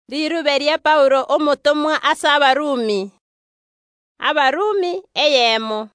Liruberia Paulo omutumwa ase Abarumi. Abarumi eyemo.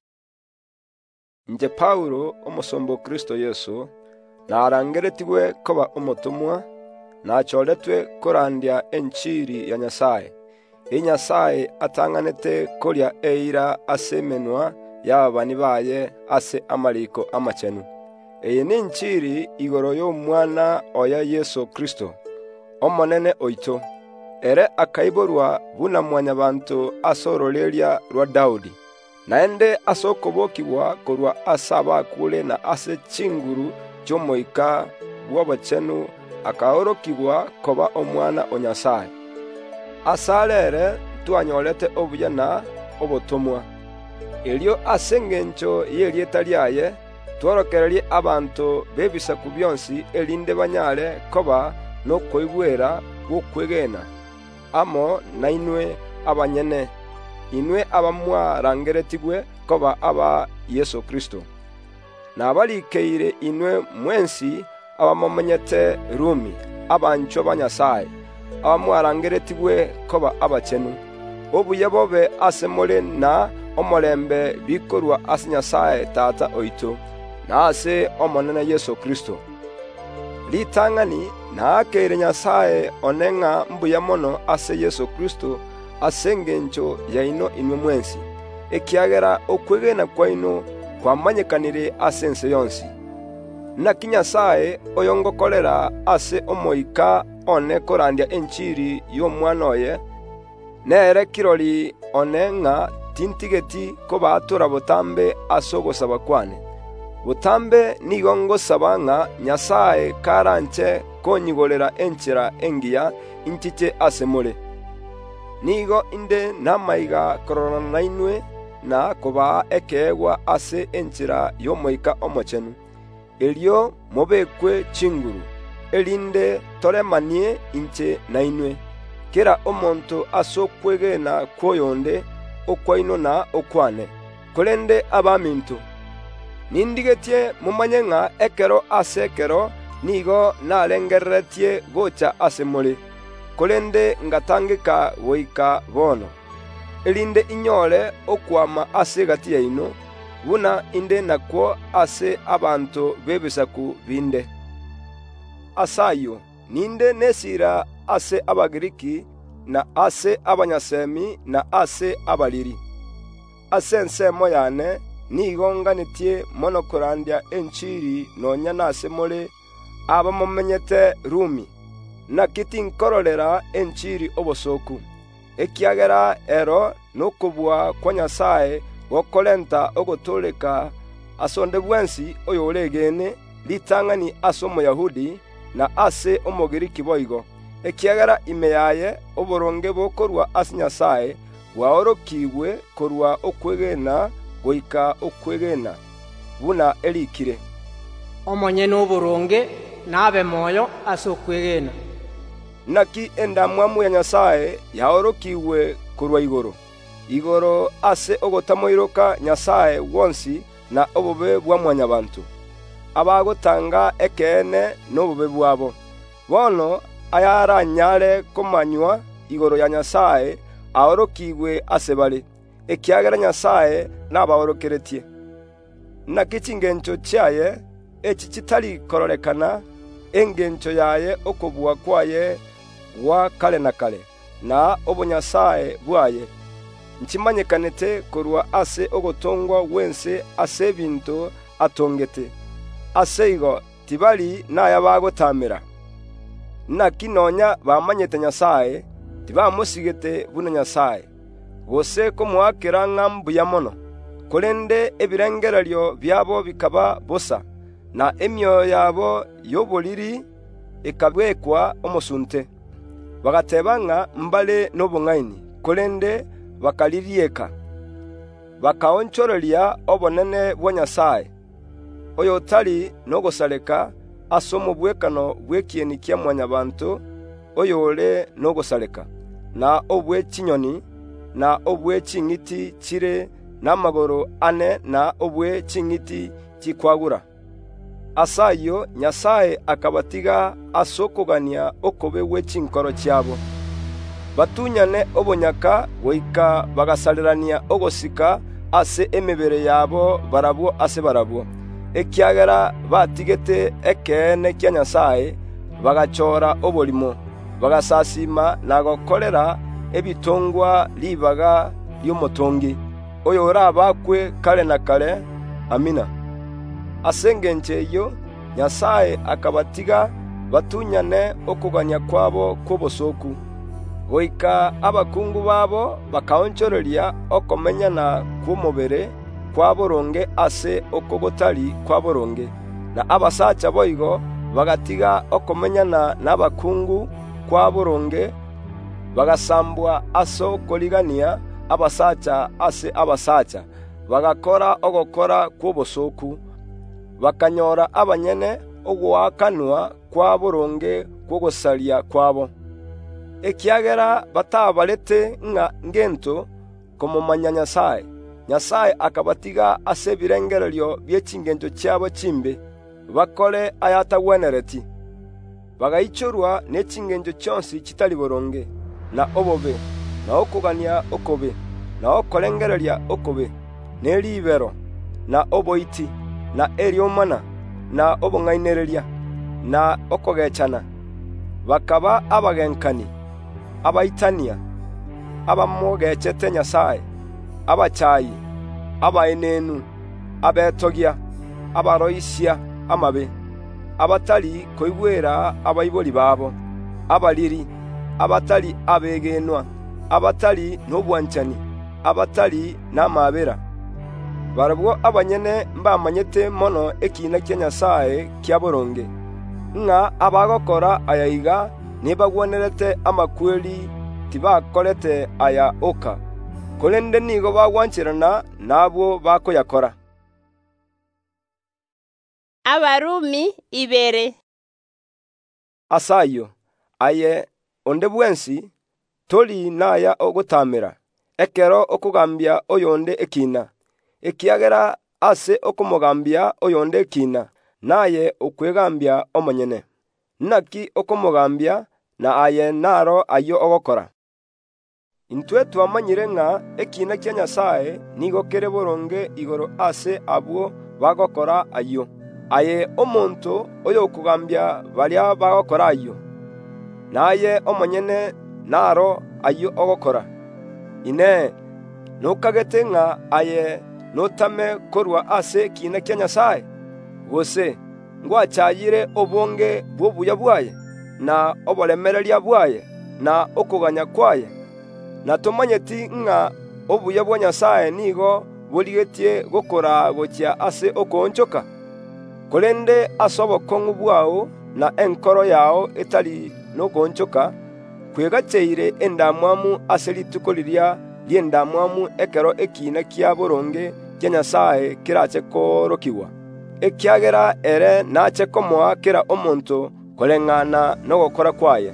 Nje Paulo omusomba Kristo Yesu narangeretigwe koba omutumwa nacholetwe korandia enchiri ya Nyasaye. Nyasaye atanganete kolya eira ase menwa y'ababani baye ase amaliko amachenu. Eye ni enchiri igoro y'omwana oya Yesu Kristo omonene oito. Ere akaiborwa buna mwanyabantu asoroleria rwa Daudi. Naende asokobokibwa korwa asaba kule na ase chinguru chomoika bw'abachenu akaorokibwa koba omwana onyasaye. Asalere tuanyolete obuya na obotomwa. Elio asengencho yerieta lyaye tworokererie abantu bebisaku byonsi elinde banyale koba no koigwera gwokwegena. Amo nainwe abanyene inwe abamwarangeretigwe koba aba Yesu Kristo. Nabalikeire inwe mwensi abamamenyete Rumi abancho banyasaye abamwarangeretigwe koba abachenu. Obuye bobe asemole na omolembe bikorwa ase Nyasaye tata oito na ase omonene Yesu Kristo. Litangani na akeire Nyasaye onenga mbuya mono ase Yesu Kristo asengencho yaino inwe mwensi ekiagera okwegena kwaino kwamanyekanire ase ense yonsi. Naki Nyasaye oyongokolera ase omoika one korandia enchiri y'omwana oye nere kirori onenga tintigeti koba atura botambe ase ogosaba kwane. Botambe nigo ngosaba ng'a Nyasaye karanche konyigorera enchera engiya inchiche ase more. Nigo inde namaiga kororana nainwe na koba ekeegwa ase enchera y'omoika omochenu. Elio mobekwe chinguru elinde toremanie inche nainwe. Kera omonto asokwegena kwoyonde okwaino na okwane. Kolende abaminto. Nindigetie mumanye ng'a ekero ase ekero nigo narengeretie gocha ase more. Kolende ngatangika goika bono. Elinde inyore okwama ase gati yaino buna inde nakwo ase abantu bebisaku binde. Asayo ninde nesira ase Abagiriki na ase Abanyasemi na ase Abaliri. Ase ensemo yane nigo nganitie monokorandia enchiri nonya nase more abamumenyete Rumi. Nakiti nkororera enchiri obosoku. Ekiagera ero nokobwa kwa Nyasaye gokolenta ogotoleka asonde bwensi oyoregene litangani ase Omoyahudi na ase Omogiriki boigo. Ekiagera imeyaye oboronge bokorwa ase Nyasaye bwaorokigwe korwa okwegena goika okwegena buna elikire. Omonye n'oboronge nabe moyo ase okwegena. Naki endamwamu ya Nyasaye yaorokigwe korwa igoro. Igoro ase ogotamoiroka Nyasaye wonsi na obobe bwa mwanyabantu. Abagotanga ekene n'obobe bwabo. Bono ayaranyare komanywa igoro ya Nyasaye aorokigwe ase bale. Ekiagera Nyasaye nabaorokeretie. Nakiti ngencho chiaye echichitali kororekana engencho yaye okobua kwaye wa kale na kale na obonyasaye bwaye. Nchimanyekanete korwa ase ogotongwa wense ase bintu atongete. Ase igo tibali naya bagotamira. Nakinonya bamanyete Nyasaye tibamusigete buna Nyasaye. Bose komwakera ng'ambuya mono. Kolende ebirengereryo byabo bikaba bosa na emyoyo yabo y'oboliri ekabwekwa omosunte. Bagateba ng'a mbale n'obong'aini. Kolende bakalirieka. Bakaonchororia obonene bwa Nyasaye. Oyo tali nogosaleka ase omobwekano bw'ekieni kia mwanyabantu oyo ole nogosaleka na obw'echinyoni na obw'eching'iti chire n'amagoro ane na obw'eching'iti chikwagura. Asayo Nyasaye akabatiga asokogania okobe w'echinkoro chiabo. batunyane obonyaka goika bagasalirania ogosika ase emibere yabo barabwo ase barabwo, ekiagera batigete ekeene kia Nyasaye bagachora obolimo, bagasasima na gokorera ebitongwa libaga ly'omotongi oyo orabakwe kale na kale. Amina. Asengenche iyo Nyasaye akabatiga batunyane okuganya kwabo kw'obosoku, goika abakungu babo bakaonchoreria okomenyana kw'omubere kwaboronge ase okogotari kwaboronge, na abasacha boigo bagatiga okomenyana n'abakungu kwaboronge, bagasambwa ase okorigania abasacha ase abasacha, bagakora ogokora kw'obosoku, bakanyora abanyene ogwakanwa kwaboronge kw'ogosaria kwabo, ekiagera batabarete ng'a ngento komomanya Nyasaye. Nyasaye akabatiga ase birengererio by'echingencho chiabo chimbe bakore ayatagwenereti, bagaichorwa n'echingencho chionsi chitari boronge, na obobe, na okugania okobe, na okorengereria okobe, n'eribero, na oboiti, na eriomana, na obong'ainereria, na okogechana. Bakaba abagenkani, abaitania, abamogechete Nyasaye, abachayi, abaenenu, abetogia, abaroisia amabe, abatali koigwera abaibori babo, abaliri, abatali abegenwa, abatali n'obwanchani, abatali n'amabera. Barabwo abanyene mbamanyete mono ekina kia Nyasaye kiaboronge, ng'a abagokora ayayiga nibagwenerete amakweli tibakorete aya oka, kolende nigo bagwanchirana nabo bakoyakora. Abarumi 2. Asayo aye onde bwensi toli naya ogotamira ekero okugambia oyonde ekina, ekiagera ase okumugambia oyonde ekina naye okwegambia omonyene, naki okumugambia na aye naro ayo ogokora. Intwe twamanyire ng'a ekina kia Nyasaye nigo kere boronge igoro ase abwo bagokora ayo, aye omonto oyo okugambia baria bagokora ayo, naye omonyene naro ayo ogokora. Ine nokagete ng'a aye notame korwa ase ekina kia Nyasaye, gose ngwachayire obonge bw'obuya bwaye, na oboremereria bwaye, na okuganya kwaye. Na tomanyeti ng'a obuya bwa Nyasaye nigo borigetie gokora gochia ase okonchoka, kolende ase obokong'u bwao na enkoro yao etari nokonchoka, kwegacheire endamwamu ase rituko riria riendamwamu ekero ekina kia boronge kia Nyasaye kirache korokigwa, ekiagera ere nache komoa kera omonto koreng'ana nogokora kwaye.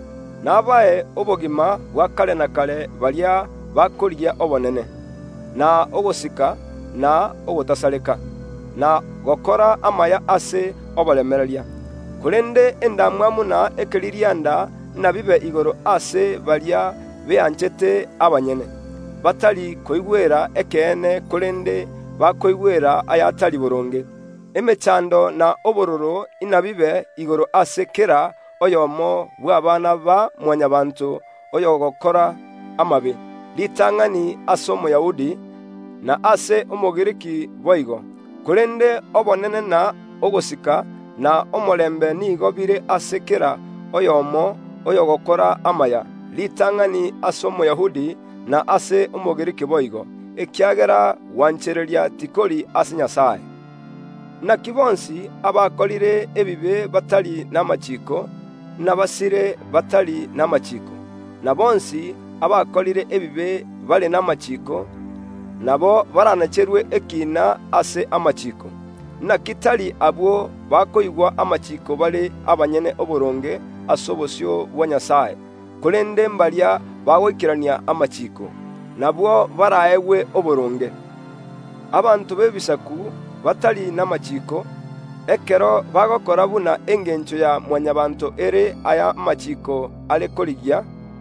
Nabae obogima bwa kale na kale baria bakorigia obonene, na ogosika, na ogotasareka, na gokora amaya ase oboremereria, kolende endamwamu na ekeririanda na bibe igoro ase baria beanchete abanyene, batari koigwera ekeene kolende bakoigwera ayatari boronge, emechando na obororo inabibe igoro ase kera oyomo bw'abana ba mwanyabantu oyo gokora amabe, litang'ani ase Omoyahudi na ase Omogiriki boigo, kolende obonene na ogosika na omorembe nigo bire ase kera oyomo oyo gokora amaya, litang'ani ase Omoyahudi na ase Omogiriki boigo, ekiagera gwanchereria tikori ase Nyasaye. Naki bonsi abakorire ebibe batari n'amachiko, n'abasire batari n'amachiko, na bonsi abakorire ebibe bali n'amachiko, nabo baranacherwe ekina ase amachiko. Nakitari abwo bakoigwa amachiko bali abanyene oboronge ase obosio bwa Nyasaye, kolende mbaria bagoikirania amachiko, nabwo baraewe oboronge. Abantu b'ebisaku batari n'amachiko, ekero bagokora buna engencho ya mwanyabanto ere aya amachiko ale korigia,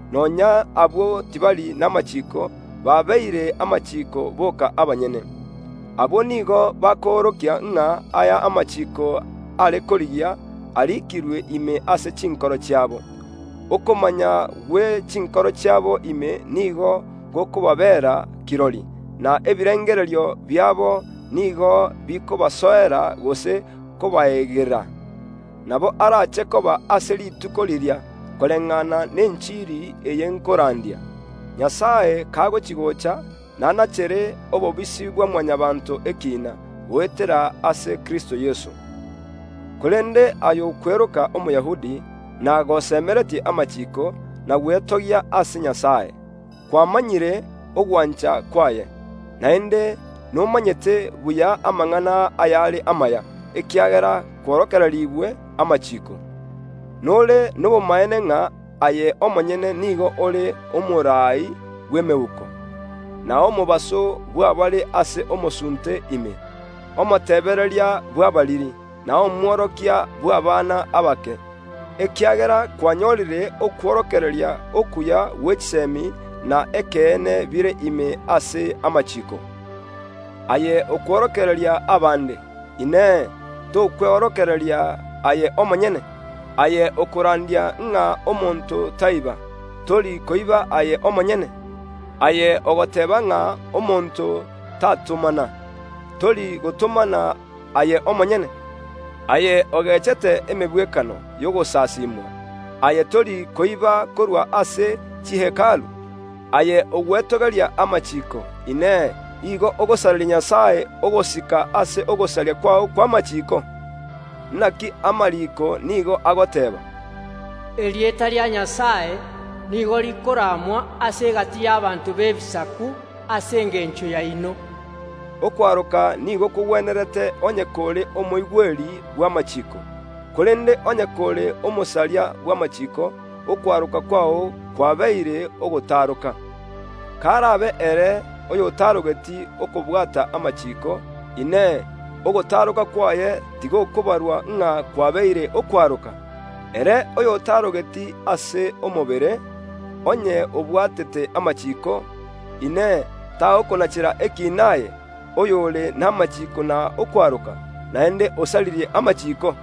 nonya abo tibali n'amachiko babeire amachiko boka abanyene. Abo nigo bakorokia ng'a aya amachiko alekorigia alikirwe ime ase chinkoro chiabo. Okomanya we chinkoro chiabo ime nigo gokobabera kirori, na ebirengererio byabo nigo bikobasoera gose kobaegera. Nabo arache koba ase rituko riria koreng'ana n'enchiri eyenkorandia. Nyasaye kagochigocha nanachere obobisi bwa mwanyabanto ekina goetera ase Kristo Yesu. Kurende ayo kweruka omuyahudi na gosemereti amachiko na gwetogia ase Nyasaye. Kwamanyire ogwancha kwaye, naende nomanyete buya amang'ana ayali amaya ekiagera kworokereribwe amachiko. Nole nobomaene ng'a aye omonyene nigo ole omorai bw'emeuko, na omobaso bw'abali ase omosunte ime, omotebereria bw'abaliri, na omworokia bw'abana abake, ekiagera kwanyorire okworokereria okuya w'echisemi na ekeene bire ime ase amachiko. Aye okworokereria abande, ine tokworokereria aye omonyene. Aye okurandia ng'a omonto taiba, tori koiba aye omonyene. Aye ogoteba ng'a omonto tatumana, tori gotumana aye omonyene. Aye ogechete emebwekano yogosasimwa, aye tori koiba korwa ase chihekalu. Aye ogwetogeria amachiko, ine igo ogosaria Nyasaye ogosika ase ogosaria kwao kwa machiko. Naki amariko nigo agoteba, Erieta ria Nyasaye nigo rikoramwa ase gati y'abantu b'ebisaku ase engencho yaino. Okwaruka nigo kugwenerete onye kore omoigweri bw'amachiko. Kurende onye kore omosaria bw'amachiko, okwaruka kwao kwabeire ogotaruka. Karabe ere oyotarugeti okobwata amachiko, ine ogotaruka kwaye tigo kobarwa ng'a kwabeire okwaruka. Ere oyotarugeti ase omobere, onye obwatete amachiko, ine taokonachira ekinaye oyole n'amachiko na okwaruka, naende osalirie amachiko.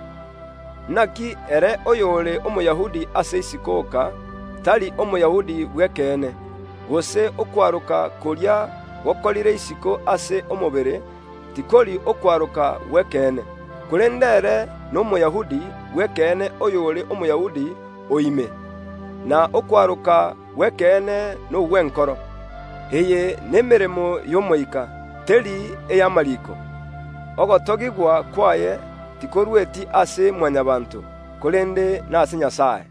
Naki ere oyole omuyahudi ase isikoka, tali omuyahudi bwekene, gose okwaruka koria gokorire isiko ase omobere, tikori okwaruka wekene. Kurendere n'omuyahudi wekene oyole omuyahudi oime, na okwaruka wekene n'ogwenkoro. Eye n'emeremo y'omoika, teri ey'amariko. Ogotogigwa kwaye tikorweti ase mwanyabantu, kurende n'ase Nyasaye.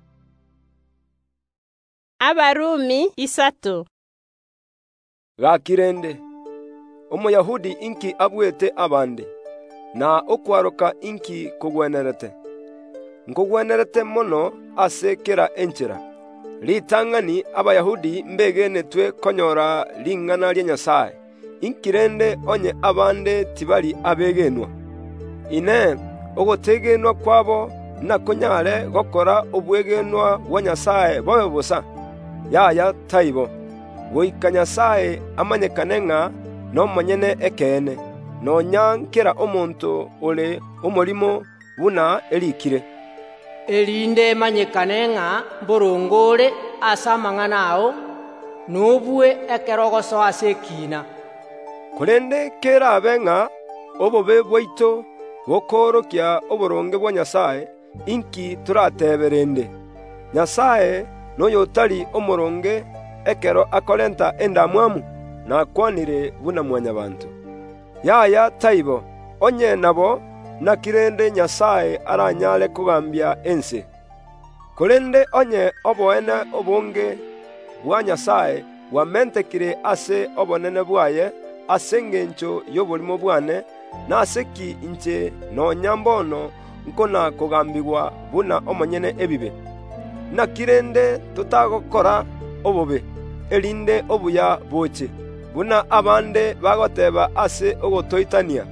Abarumi 3. Gakirende omuyahudi inki abwete abande, na okwaruka inki kugwenerete. Nkugwenerete mono ase kera enchera. Litang'ani abayahudi mbegenetwe konyora ling'ana lya Nyasaye, inkirende onye abande tibali abegenwa. Ine ogotegenwa kwabo nakonyare gokora obwegenwa bwa Nyasaye bobe busa. Yaya taibo, goika Nyasaye amanyekane ng'a nomonyene ekene, nonya nkera omonto ole omolimo buna erikire. Erinde emanyekane ng'a mborongore ase amang'ana ao, nobue ekerogoso ase ekina. Kurende kerabe ng'a obobe bwaito gokorokia oboronge bwa Nyasaye, inki turateberende. Nyasaye noyotari omoronge ekero akorenta endamwamu, nakwanire buna mwanyabantu. Yaya taibo, onye nabo nakirende Nyasaye aranyale kugambia ense. Kurende onye oboene obonge bwa Nyasaye bwamentekire ase obonene bwaye ase engencho y'obolimo bwane, naseki inche nonya mbono nkona kugambigwa buna omonyene ebibe. Nakirende tutagokora obobe, erinde obuya boche, buna abande bagoteba ase ogotoitania.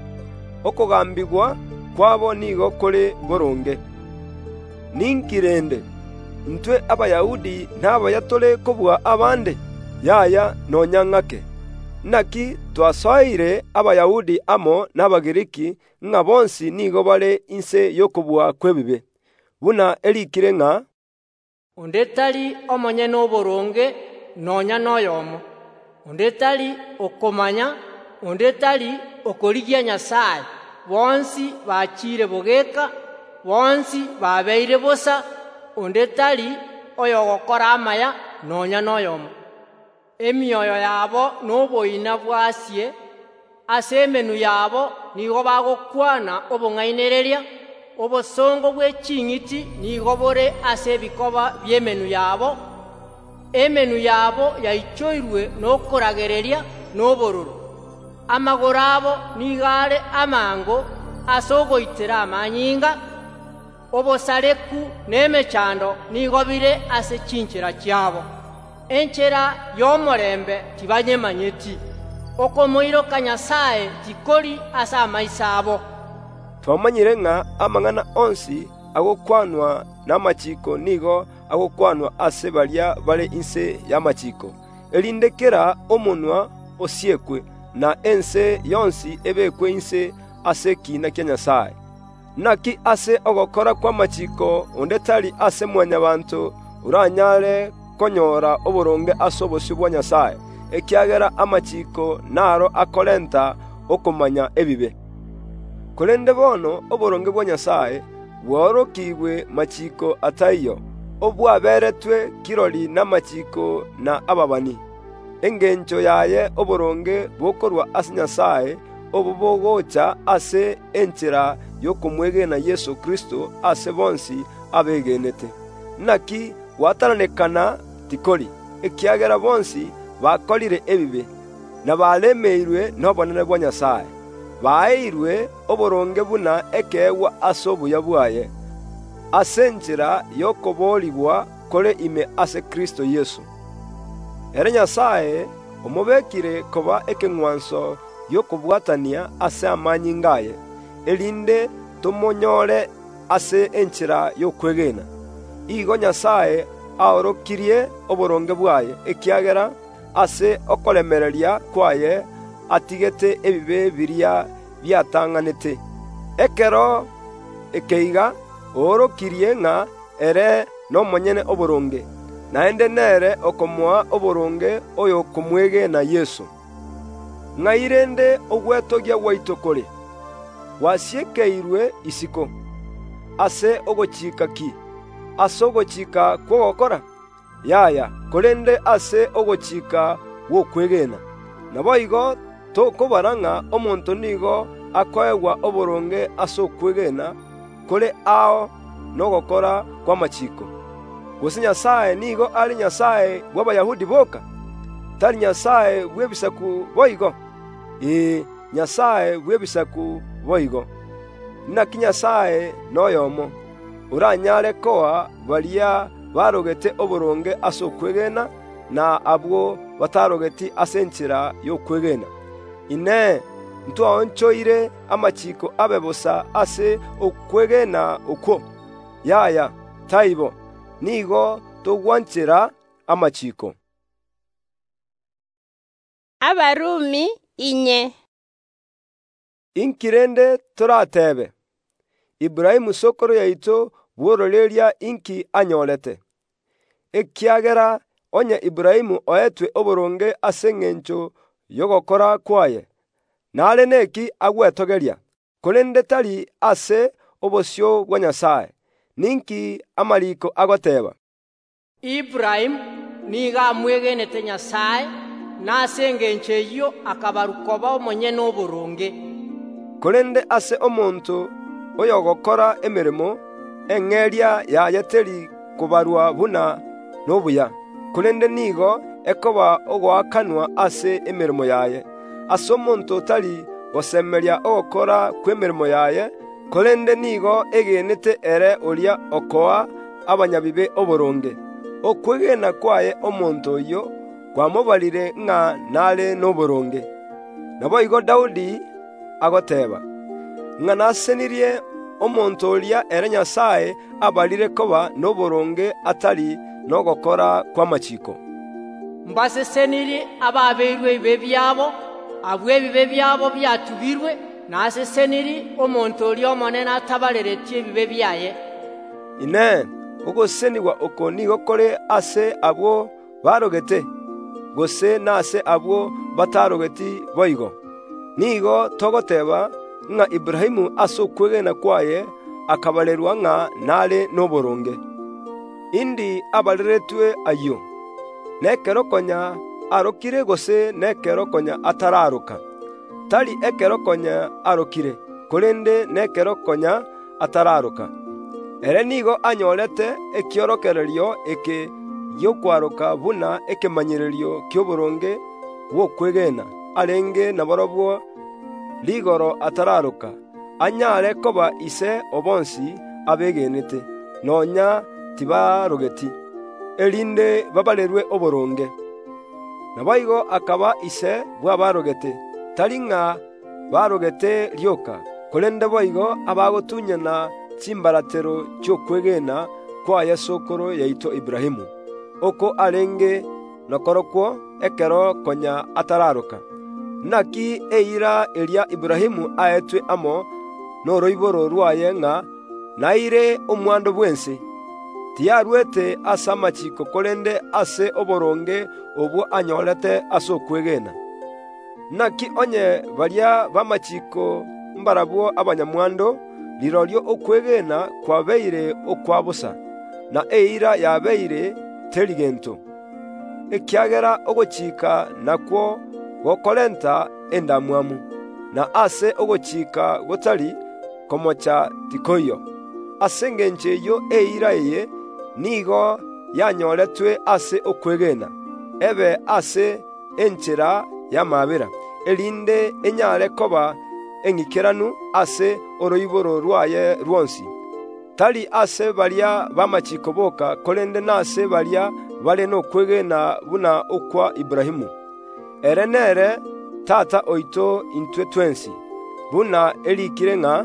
Okugambigwa kwabo nigo kore boronge. Ninkirende ntwe Abayahudi n'abaya tole kobwa abande? Yaya nonyang'ake. Naki twasoire Abayahudi amo n'Abagiriki ng'a bonsi nigo bare inse y'okobwa kw'ebibe. Buna erikire ng'a onde tari omonyene oboronge nonya noyomo, onde tari okomanya, onde tari okorigia Nyasaye, bonsi bachire bogeka, bonsi babeire bosa, onde tari oyogokora amaya nonya noyomo. Emioyo yabo n'oboina bwasie, ase emenu yabo nigo bagokwana obong'ainereria, obosongo bw'eching'iti nigo bore ase ebikoba by'emenu yabo. Emenu yabo yaichoirwe n'okoragereria n'obororo. Amagoro abo nigare amango ase ogoitera amanyinga. Obosareku n'emechando nigo bire ase chinchera chiabo. Enchera y'omorembe tibanyemanyeti. Okomoiroka Nyasaye tikori ase amaiso abo. Twamanyire ng'a amang'ana onsi agokwanwa n'amachiko nigo agokwanwa ase baria bare inse y'amachiko, erinde kera omonwa osiekwe na ense yonsi ebekwe inse ase ekina kia Nyasaye. Naki ase ogokora kw'amachiko onde tari ase mwanyabanto uranyare konyora oboronge ase obosio bwa Nyasaye, ekiagera amachiko naro akorenta okomanya ebibe. Korende bono oboronge bwa Nyasaye bworokigwe machiko ataiyo, obwaberetwe kirori n'amachiko na ababani. Engencho yaye oboronge bokorwa ase Nyasaye obo bogocha ase enchera y'okomwegena Yesu Kristo ase bonsi abegenete. Naki gwataranekana tikori, ekiagera bonsi bakorire ebibe, na balemeirwe n'obonene bwa Nyasaye. Baeirwe oboronge buna ekeegwa ase obuya bwaye, ase enchera y'okoborigwa kore ime ase Kristo Yesu. Ere Nyasaye omobekire koba ekeng'wanso y'okobwatania ase amanyingaye, erinde tomonyore ase enchera y'okwegena. Igo Nyasaye aorokirie oboronge bwaye, ekiagera ase okoremereria kwaye atigete ebibe biria byatang'anete. Ekero ekeiga oorokirie ng'a ere n'omonyene oboronge, naende nere okomoa oboronge oyo komwegena Yesu. Ng'airende ogwetogia gwaito kore gwasiekeirwe isiko ase ogochika ki? Ase ogochika kw'ogokora? Yaya, korende ase ogochika gw'okwegena. Naboigo tokobara ng'a omonto nigo akoegwa oboronge ase okwegena kore ao n'ogokora kw'amachiko. Gose Nyasaye nigo ari Nyasaye bw'Abayahudi boka? Tari Nyasaye bw'ebisaku boigo? Nyasaye bw'ebisaku boigo. Naki Nyasaye noyomo, uranyare koa baria barogete oboronge ase okwegena na abwo batarogeti ase enchera y'okwegena. Ine ntwaonchoire amachiko abe bosa ase okwegena okwo? Yaya, taibo, nigo togwanchera amachiko. Abarumi inye. Inkirende toratebe, Ibrahimu sokoro yaito bwororeria inki anyorete. Ekiagera onye Ibrahimu oetwe oboronge ase eng'encho y'ogokora kwaye, nare neki agwetogeria, korende tari ase obosio bwa Nyasaye. Ninki amariko agoteba? Ibrahimu niga amwegenete Nyasaye, nase eng'encho eyio akabarukoba omonyene oboronge. Korende ase omonto oyogokora emeremo, eng'eria yaye teri kobarwa buna n'obuya, korende nigo ekoba ogoakanwa ase emeremo yaye. Ase omonto tari gosemeria ogokora kw'emeremo yaye, korende nigo egenete ere oria okoa abanyabibe oboronge. Okwegena kwaye omonto oyo kwamobarire ng'a nare n'oboronge. Naboigo Daudi agoteba, ng'a nasenirie omonto oria ere Nyasaye abalire koba n'oboronge atari n'ogokora kw'amachiko. Mbaseseniri ababeirwe ebibe byabo, abwo ebibe byabo byatubirwe, naseseniri omonto oria omonene atabareretie ebibe byaye. Ine ogosenigwa oko nigo kore ase abwo barogete, gose nase abwo batarogeti boigo. Nigo togoteba ng'a Ibrahimu ase okwegena kwaye akabalerwa ng'a nare n'oboronge. Indi abaleretwe ayio, nekero konya arokire gose nekero konya atararoka. Tari ekero konya arokire, korende nekero konya atararoka. Ere nigo anyorete ekiorokererio eke gyokwaroka buna ekemanyererio ky'oboronge bw'okwegena arenge naborobwo ligoro atararoka, anyare koba ise obonsi abegenete, nonya tibarogeti, erinde babalerwe oboronge. Naboigo akaba ise bw'abarogete, tari ng'a barogete ryoka, korende boigo abagotunyana chimbaratero ky'okwegena kwaye sokoro yaito Ibrahimu, oko arenge nokorokwo ekero konya atararoka. Naki eira eria Ibrahimu aetwe amo n'oroiboro rwaye ng'a naire omwando bwense, tiyarwete ase amachiko korende ase oboronge obwo anyorete ase okwegena. Naki onye baria bamachiko mbarabwo abanyamwando, lirorio okwegena kwabeire okwa busa, na eira yabeire teri gento. Ekiagera ogochika nakwo gokorenta endamwamu, na ase ogochika gotari komocha tikoyo. Ase engenche eyo eira eye nigo yanyoretwe ase okwegena, ebe ase enchera y'amabera, erinde enyare koba eng'ikeranu ase oroiboro rwaye rwonsi, tari ase baria bamachiko boka, korende nase baria bare n'okwegena buna okwa Ibrahimu. Ere nere tata oito intwe twensi, buna erikire ng'a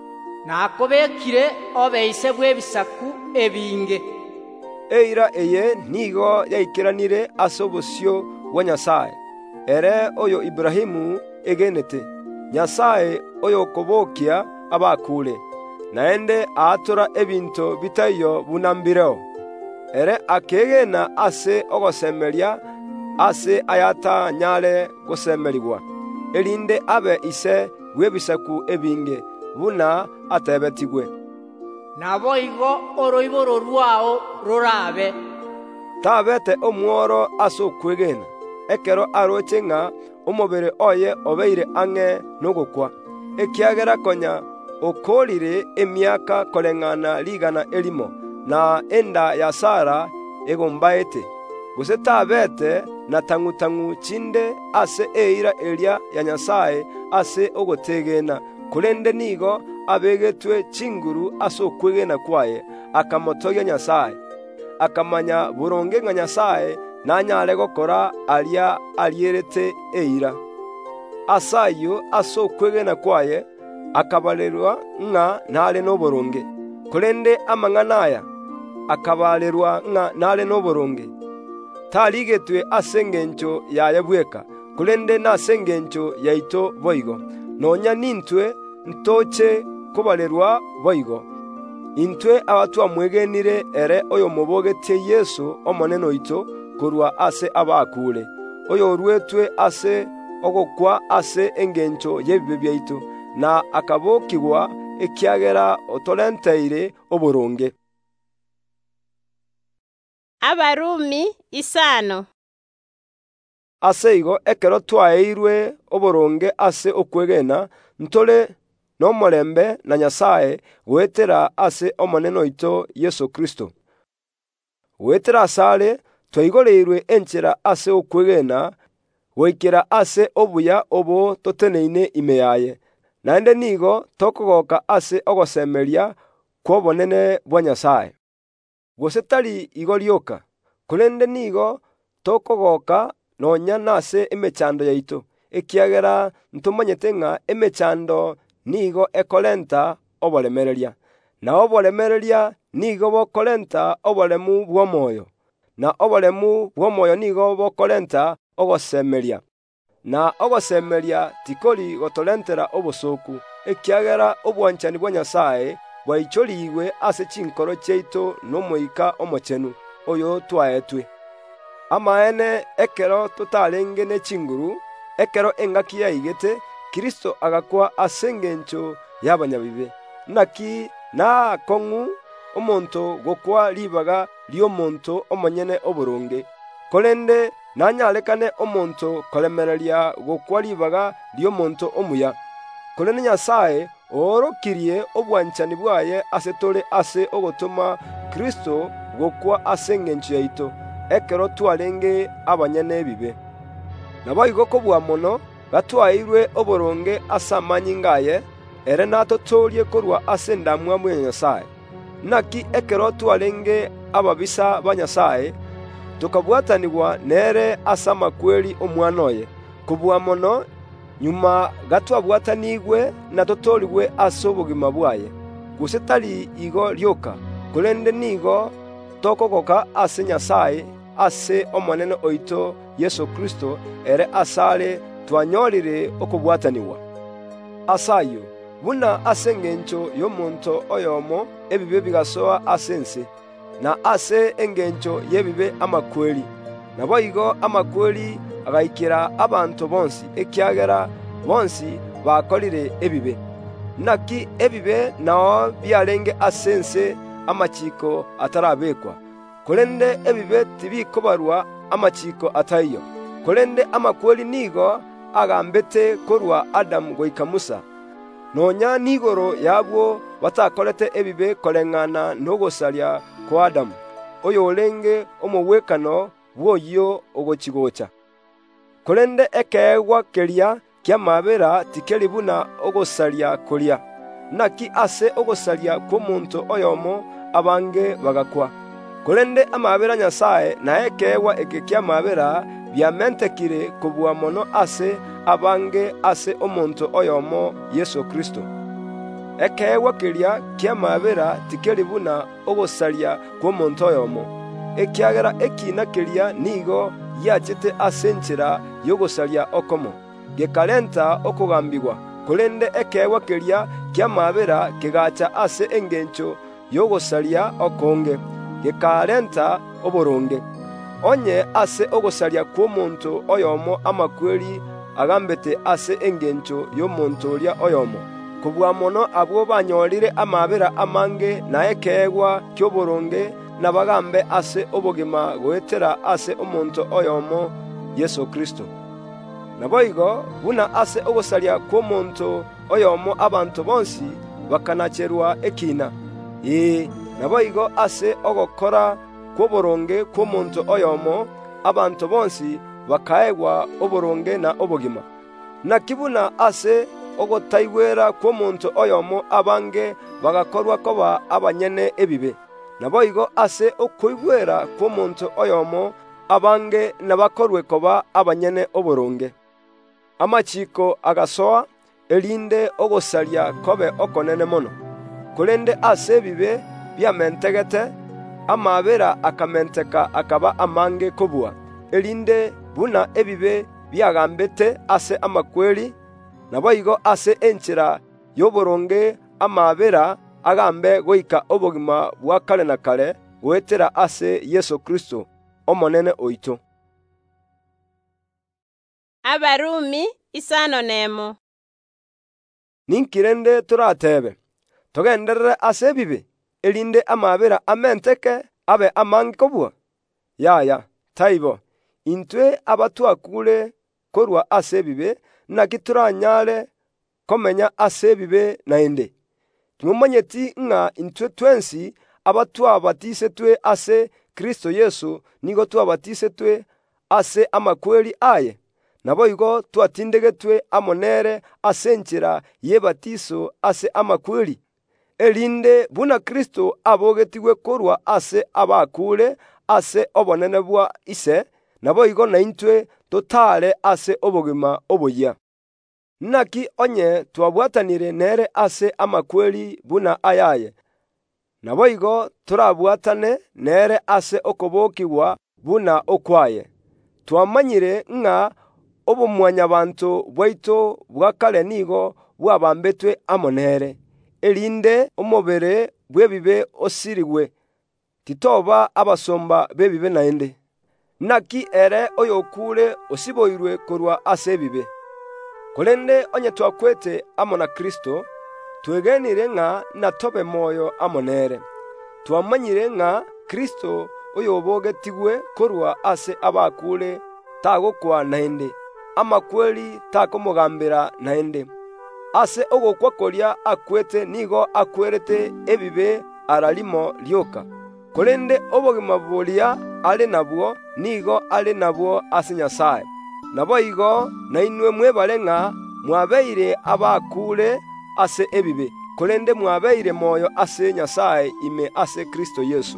nakobekire obeise bw'ebisaku ebinge. Eira eye nigo yaikiranire ase obosio bwa Nyasaye, ere oyo Ibrahimu egenete, Nyasaye oyo okobokia abakure, naende aatora ebinto bitaiyo bunambireo. Ere akegena ase ogosemeria ase ayatanyare gosemerigwa, erinde abe ise bw'ebisaku ebinge buna atebetigwe. Naboigo oroiboro rwao rorabe. Tabete omworo ase okwegena, ekero aroche ng'a omobere oye obeire ang'e n'ogokwa, ekiagera konya okorire emiaka koreng'ana rigana erimo, na enda ya Sara egombaete, gose tabete na tang'u chinde ase eira eria ya Nyasaye ase ogotegena, korende nigo abegetwe chinguru ase okwegena kwaye, akamotogia Nyasaye, akamanya boronge ng'a Nyasaye nanyare gokora aria arierete eira. Asayo ase okwegena kwaye akabalerwa ng'a nare n'oboronge, korende amang'ana aya akabalerwa ng'a nare n'oboronge. Tarigetwe ase engencho yaye bweka, korende nase engencho yaito boigo, nonya nintwe ntoche kobalerwa boigo. Intwe abatwamwegenire ere oyo mobogetie Yesu omonene oito korwa ase abakure, oyo orwetwe ase ogokwa ase engencho y'ebibe byaitu, na akabokigwa ekiagera otorenteire oboronge. Abarumi 5. Ase igo ekero twaeirwe oboronge ase okwegena, ntore n'omorembe na Nyasaye gwetera ase omonene oito Yesu Kristo. Gwetera asare twaigoreirwe enchera ase okwegena, goikera ase obuya obo toteneine ime yaye, naende nigo tokogoka ase ogosemeria kw'obonene bwa Nyasaye. Gose tari igo rioka, korende nigo tokogoka nonya nase emechando yaito, ekiagera ntomanyete ng'a emechando nigo ekorenta obolemereria, na obolemereria nigo bokorenta oboremu bw'omwoyo, na oboremu bw'omwoyo nigo bokorenta ogosemeria, na ogosemeria tikori gotorentera obosoku, ekiagera obwanchani bwa Nyasaye bwaichorigwe ase chinkoro chiaito n'omoika omochenu oyo twaetwe. Amaene ekero totarenge ne chinguru, ekero engaki yaigete, Kristo agakwa ase engencho y'abanyabibe. Naki naakong'u omonto gokwa ribaga ry'omonto omonyene oboronge, korende nanyarekane omonto koremereria gokwa ribaga ry'omonto omuya. Korende Nyasaye oorokirie obwanchani bwaye ase tore ase ogotoma Kristo gokwa ase engencho yaito, ekero twarenge abanyene ebibe. Naboigo kobua mono gatwairwe oboronge ase amanyinga aye, ere natotoorie korwa ase endamwamu ya Nyasaye. Naki ekero twarenge ababisa ba Nyasaye, tokabwatanigwa nere ase amakweri omwana oye. Kobua mono nyuma gatwabwatanigwe na totorigwe ase obogima bwaye. Gose tari igo rioka, korende nigo tokogoka ase Nyasaye ase omonene oito Yesu Kristo, ere asare twanyorire okobwatanigwa. Asayo buna ase engencho y'omonto oyomo ebibe bigasoa ase ense, na ase engencho y'ebibe amakweri. Naboigo amakweri agaikera abanto bonsi, ekiagera bonsi bakorire ebibe. Naki ebibe nao biarenge ase ense amachiko atarabekwa, korende ebibe tibikobarwa amachiko ataiyo. Korende amakweri nigo agambete korwa Adamu goika Musa, nonya nigoro yabwo batakorete ebibe koreng'ana n'ogosaria kwa Adamu, oyo orenge omogwekano bwoyo ogochigocha. Korende ekeegwa keria kia mabera tikeri buna ogosaria koria, naki ase ogosaria kw'omonto oyomo abange bagakwa. Korende amabera Nyasaye na ekeegwa eke kia mabera biamentekire kobua mono ase abange ase omonto oyomo Yesu Kristo. Ekeegwa keria kia mabera tikeri buna ogosaria kw'omonto oyomo, ekiagera ekina keria nigo yachete ase enchera y'ogosaria okomo, gekarenta okogambigwa. Korende ekeegwa keria kia mabera kegacha ase engencho y'ogosaria okonge, gekarenta oboronge. Onye ase ogosaria kw'omonto oyomo amakweri agambete ase engencho y'omonto oria oyomo, kobua mono abwo banyorire amabera amange na ekeegwa ky'oboronge nabagambe ase obogima goetera ase omonto oyomo Yesu Kristo. Naboigo buna ase ogosaria kw'omonto oyomo abanto bonsi bakanacherwa ekina, naboigo ase ogokora kw'oboronge kw'omonto oyomo abanto bonsi bakaegwa oboronge na obogima. Naki buna ase ogotaigwera kw'omonto oyomo abange bagakorwa koba abanyene ebibe, naboigo ase okoigwera kw'omonto oyomo abange nabakorwe koba abanyene oboronge. Amachiko agasoa erinde ogosaria kobe okonene mono, korende ase ebibe biamentegete amabera akamenteka akaba amange kobua, erinde buna ebibe biagambete ase amakweri, naboigo ase enchera y'oboronge amabera agambe goika obogima bwa kare na kare goetera ase Yesu Kristo omonene oito. Abarumi isano nemo. Ninkirende turatebe togenderere ase ebibe erinde amabera amenteke abe amange kobua. Yaya taibo intwe abatwakure korwa ase ebibe naki turanyare komenya ase ebibe naende. Tumumanyeti ng'a intwe twensi abatwabatisetwe ase Kristo Yesu nigo twabatisetwe ase amakweri aye, naboigo twatindegetwe amonere ase enchera y'ebatiso ase amakweri, erinde buna Kristo abogetigwe korwa ase abakure ase obonene bwa ise, naboigo naintwe totare ase obogima oboya. Naki onye twabwatanire nere ase amakweli buna ayaye, nabo igo turabwatane nere ase okobokigwa buna okwaye. Twamanyire ng'a obumwanyabantu bwaitu bwa kale nigo bwabambetwe amo nere, erinde omobere bw'ebibe osirigwe, titoba abasomba b'ebibe naende. Naki ere oyokure osiboirwe korwa ase ebibe. Kolende onye twakwete amo na Kristo, twegenire ng'a natobe moyo amo nere. Twamanyire ng'a Kristo oyobogetigwe korwa ase abakure tagokwa naende, amakweli takomogambira naende. Ase ogokwa koria akwete nigo akwerete ebibe aralimo lyoka. Kolende obogima buria ale nabwo nigo ale nabwo ase Nyasaye. Nabo igo nainwe mwebare ng'a mwabeire abakure ase ebibe, kolende mwabeire moyo ase Nyasaye ime ase Kristo Yesu.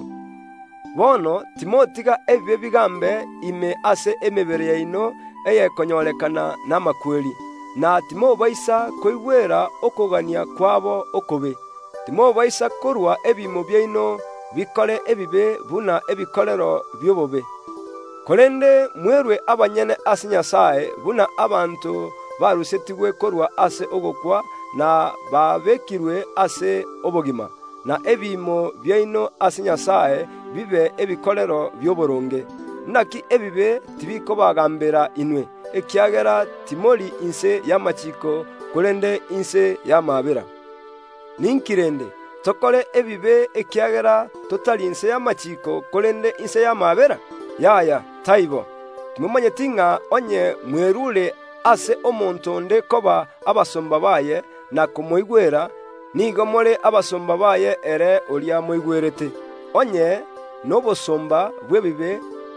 Bono timotiga ebibe bigambe ime ase emebere yaino eyekonyorekana n'amakweli, na timobaisa koigwera okogania kwabo okobe. Timobaisa korwa ebimo byaino bikore ebibe buna ebikorero by'obobe. Kolende mwerwe abanyene ase Nyasaye buna abantu barusetigwe korwa ase ogokwa na babekirwe ase obogima, na ebimo byaino ase Nyasaye bibe ebikorero by'oboronge. Naki ebibe tibiko bagambera inwe, ekiagera timori inse y'amachiko kolende inse y'amabera. Ninkirende tokore ebibe ekiagera totali inse y'amachiko kolende inse y'amabera? Yaya taibo. Timumanyeti ng'a onye mwerule ase omonto onde koba abasomba baye na kumoigwera, nigo more abasomba baye ere oria moigwerete. Onye n'obosomba bw'ebibe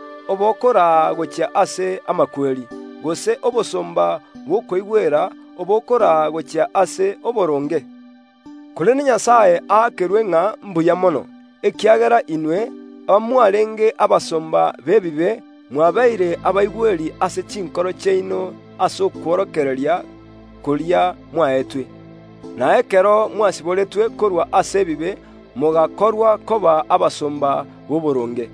obokora gokia ase amakweli, gose obosomba bw'okoigwera obokora gokia ase oboronge. Kolende Nyasaye aakerwe ng'a mbuya mono, ekiagera inwe abamwarenge abasomba b'ebibe mwabeire abaigweri ase chinkoro chaino ase okworokereria koria mwaetwe. Na ekero mwasiboretwe korwa ase ebibe mugakorwa koba abasomba b'oboronge.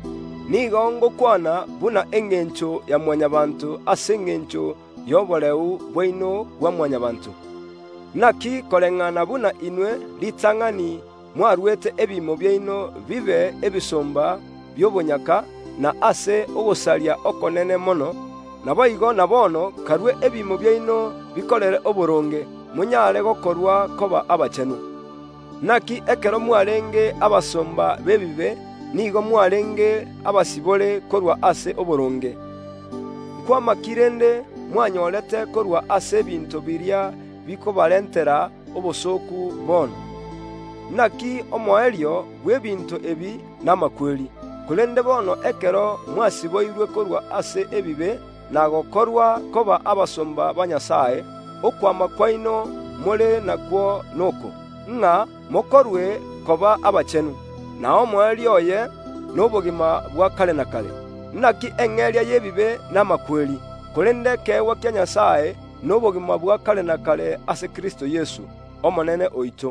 Nigo ngokwana buna engencho ya mwanyabantu ase engencho y'oboreu bwaino bwa mwanyabantu. Naki koreng'ana buna inwe litang'ani mwarwete ebimo byaino bibe ebisomba by'obonyaka na ase ogosaria okonene mono, nabo igo nabono karwe ebimo byaino bikorere oboronge munyare gokorwa koba abachenu. Naki ekero mwarenge abasomba b'ebibe nigo mwarenge abasibore korwa ase oboronge. Nkwamakirende mwanyorete korwa ase ebinto biria bikobarentera obosoku bono. Naki omoerio bw'ebinto ebi n'amakweli. Kolende bono ekero mwasiboirwe korwa ase ebibe na gokorwa koba abasomba ba Nyasaye, okwama kwaino more nakwo noko, ng'a mokorwe koba abachenu, na omoerio oye n'obogima bwa kale na kale. Naki eng'eria y'ebibe n'amakweli, kolende kewa kia Nyasaye n'obogima bwa kale na kale ase Kristo Yesu omonene oito.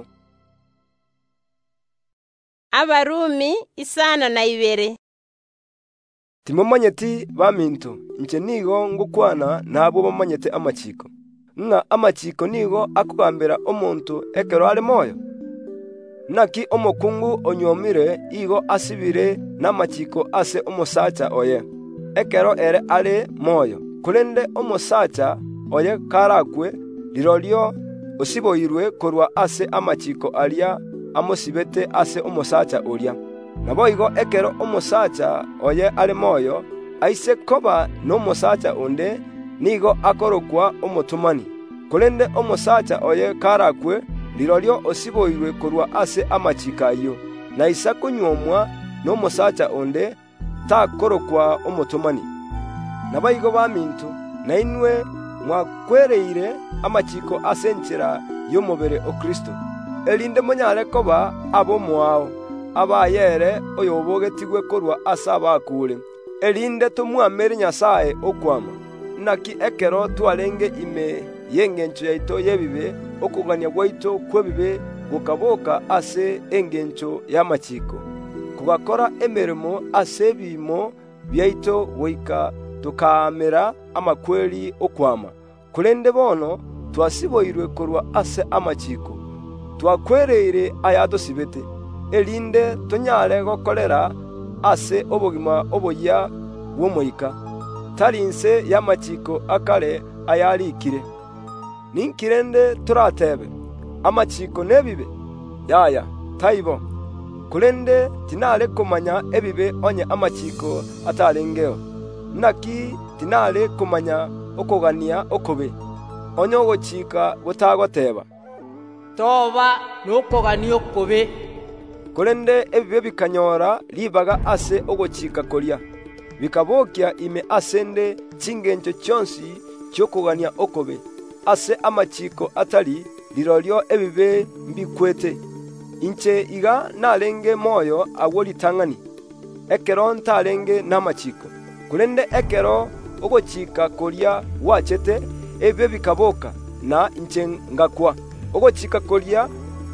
Abarumi 5:2. Timumanyeti baminto, nche nigo ngukwana nabo bamanyete amachiko. Ng'a amachiko nigo akugambira omonto ekero ali moyo. Naki omokungu onyomire igo asibire n'amachiko ase omosacha oye, ekero ere ali moyo. Kolende omosacha oye karakwe lirorio osiboirwe korwa ase amachiko aria amosibete ase omosacha oria. Nabo igo ekero omosacha oye ali moyo aise koba n'omosacha onde nigo akorokwa omotumani. Kolende omosacha oye karakwe lirorio osiboirwe korwa ase amachika ayo, na isa kunyomwa n'omosacha onde takorokwa omotumani. Nabo igo baminto, na inwe mwakwereire amachiko ase enchera y'omobere o Kristo, erinde monyare koba abo mwao abayere oyobogetigwe korwa ase abakure, erinde tumwamere Nyasaye okwama. Naki ekero twarenge ime y'engencho yaito y'ebibe, okugania gwaito kw'ebibe gukaboka ase engencho y'amachiko, kugakora emirimo ase ebimo byaito goika tukaamera amakweli okwama. Kulende bono twasiboirwe korwa ase amachiko, twakwereire ayatosibete, elinde tonyare gokorera ase obogima oboya bw'omoika, tari nse y'amachiko akare ayarikire. Ninkirende turatebe amachiko n'ebibe? Yaya, taibo. Kulende tinale kumanya ebibe onye amachiko atarengeo, naki tinale kumanya okogania okobe onye ogochika gotagoteba toba nokogania okobe. Kulende ebibe bikanyora libaga ase ogochika koria, bikabokia ime asende chingencho chonsi cyokogania okobe ase amachiko atari lirolyo ebibe mbikwete. Inche iga nalenge moyo agolitangani, ekero ntalenge n'amachiko. Kulende ekero ogochika koria wachete ebibe bikaboka, na inche ngakwa. Ogochika koria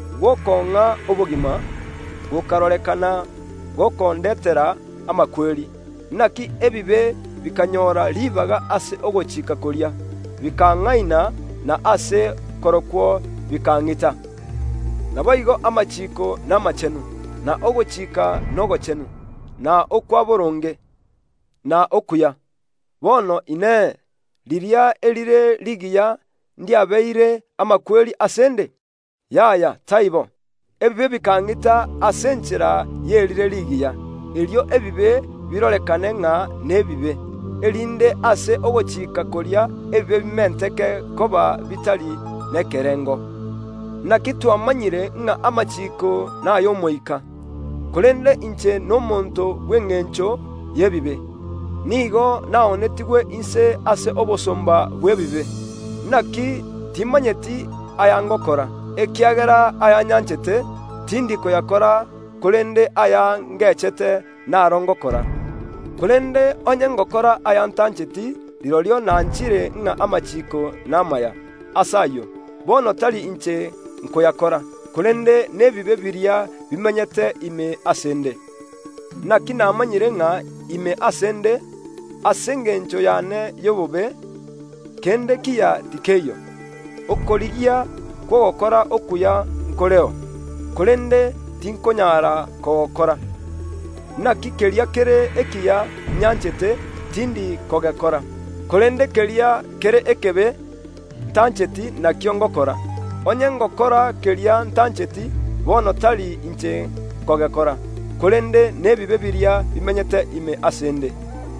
gokonga obogima gokarorekana gokondetera amakweli, naki ebibe bikanyora libaga ase ogochika koria, bikangaina na ase korokwo bikangita. Naboigo amachiko n'amachenu, na ogochika n'ogochenu, na okwaboronge, na okuya. Bono ine liria elire ligiya ndiabeire amakweli asende? Yaya, taibo. Ebibe bikangita asenchera yelire ligiya, elio ebibe birorekane ng'a nebibe, elinde ase ogochika koria ebibe bimenteke koba bitali nekerengo. Naki twamanyire ng'a amachiko n'ay'omoika. Kulende inche n'omonto bw'engencho y'ebibe, nigo naonetigwe inse ase obosomba bw'ebibe. Naki timanyeti ayangokora, ekiagera ayanyanchete tindi koyakora, kulende aya ngechete narongokora. Kulende onye ngokora ayantancheti lirolyo nanchire ng'a amachiko n'amaya asayo, bono tali inche nkoyakora. Kulende n'ebibe biria bimenyete ime asende. Naki namanyire ng'a ime asende asengencho yane yobobe, kende kiya tikeyo okorigia kwogokora okuya nkoreo. Kulende tinkonyara kogokora, naki keria kere ekiya nyanchete tindi kogekora. Kulende keria kere ekebe ntancheti nakio ngokora. Onye ngokora keria ntancheti, bono tali inche kogekora. Kulende n'ebibe biria bimenyete ime asende.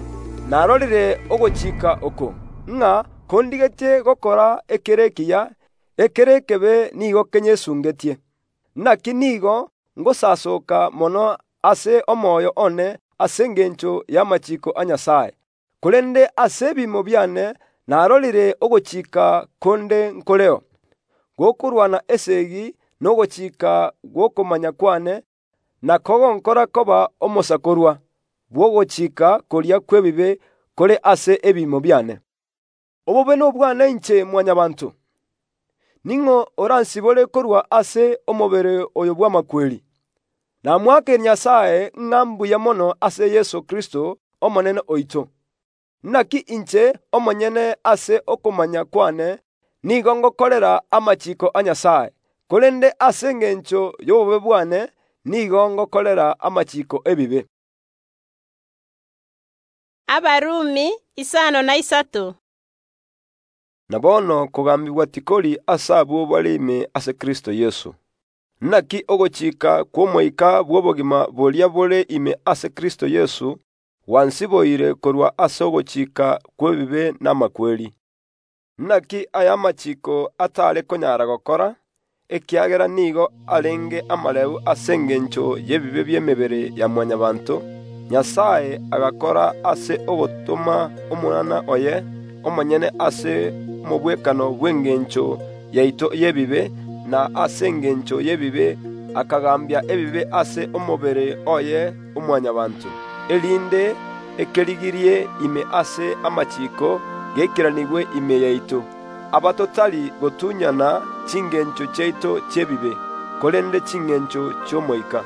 Narorire ogochika oko, ng'a kondigete gokora ekere ekiya, ekere ekebe nigo kenyesungetie. Naki nigo ngosasoka mono ase omoyo one ase engencho y'amachiko a Nyasaye. Kulende ase ebimo biane narorire ogochika konde nkoreo, gokurwana esegi n'ogochika gwokomanya kwane, na kogonkora koba omosakorwa bwogochika koria kw'ebibe kore ase ebimo biane. Obobe n'obwana inche mwanyabantu, ning'o oransibore korwa ase omobere oyo bw'amakweli. Namwake Nyasaye ng'a mbuya mono ase Yesu Kristo omonene oito. Naki inche omonyene ase okomanya kwane nigo ngokorera amachiko a Nyasaye, kulende ase engencho y'obobe bwane nigo ngokorera amachiko ebibe. Abarumi 5:3. Na bono kugambibwa tikori ase abo balime ase Kristo Yesu. Naki ogochika kw'omoika bw'obogima boria bore ime ase Kristo Yesu wansiboire korwa ase ogochika kw'ebibe n'amakweli. Naki aya machiko atare konyara gokora, ekiagera nigo arenge amareu ase engencho y'ebibe by'emebere ya mwanyabantu, Nyasaye agakora ase ogotoma omwana oye omonyene ase omobwekano bw'engencho yaito y'ebibe, na ase engencho y'ebibe akagambia ebibe ase omobere oye omwanyabantu, elinde ekerigirie ime ase amachiko gekiranigwe ime yaito, abatotali gotunyana chingencho cheito chebibe, kolende chingencho chomoika.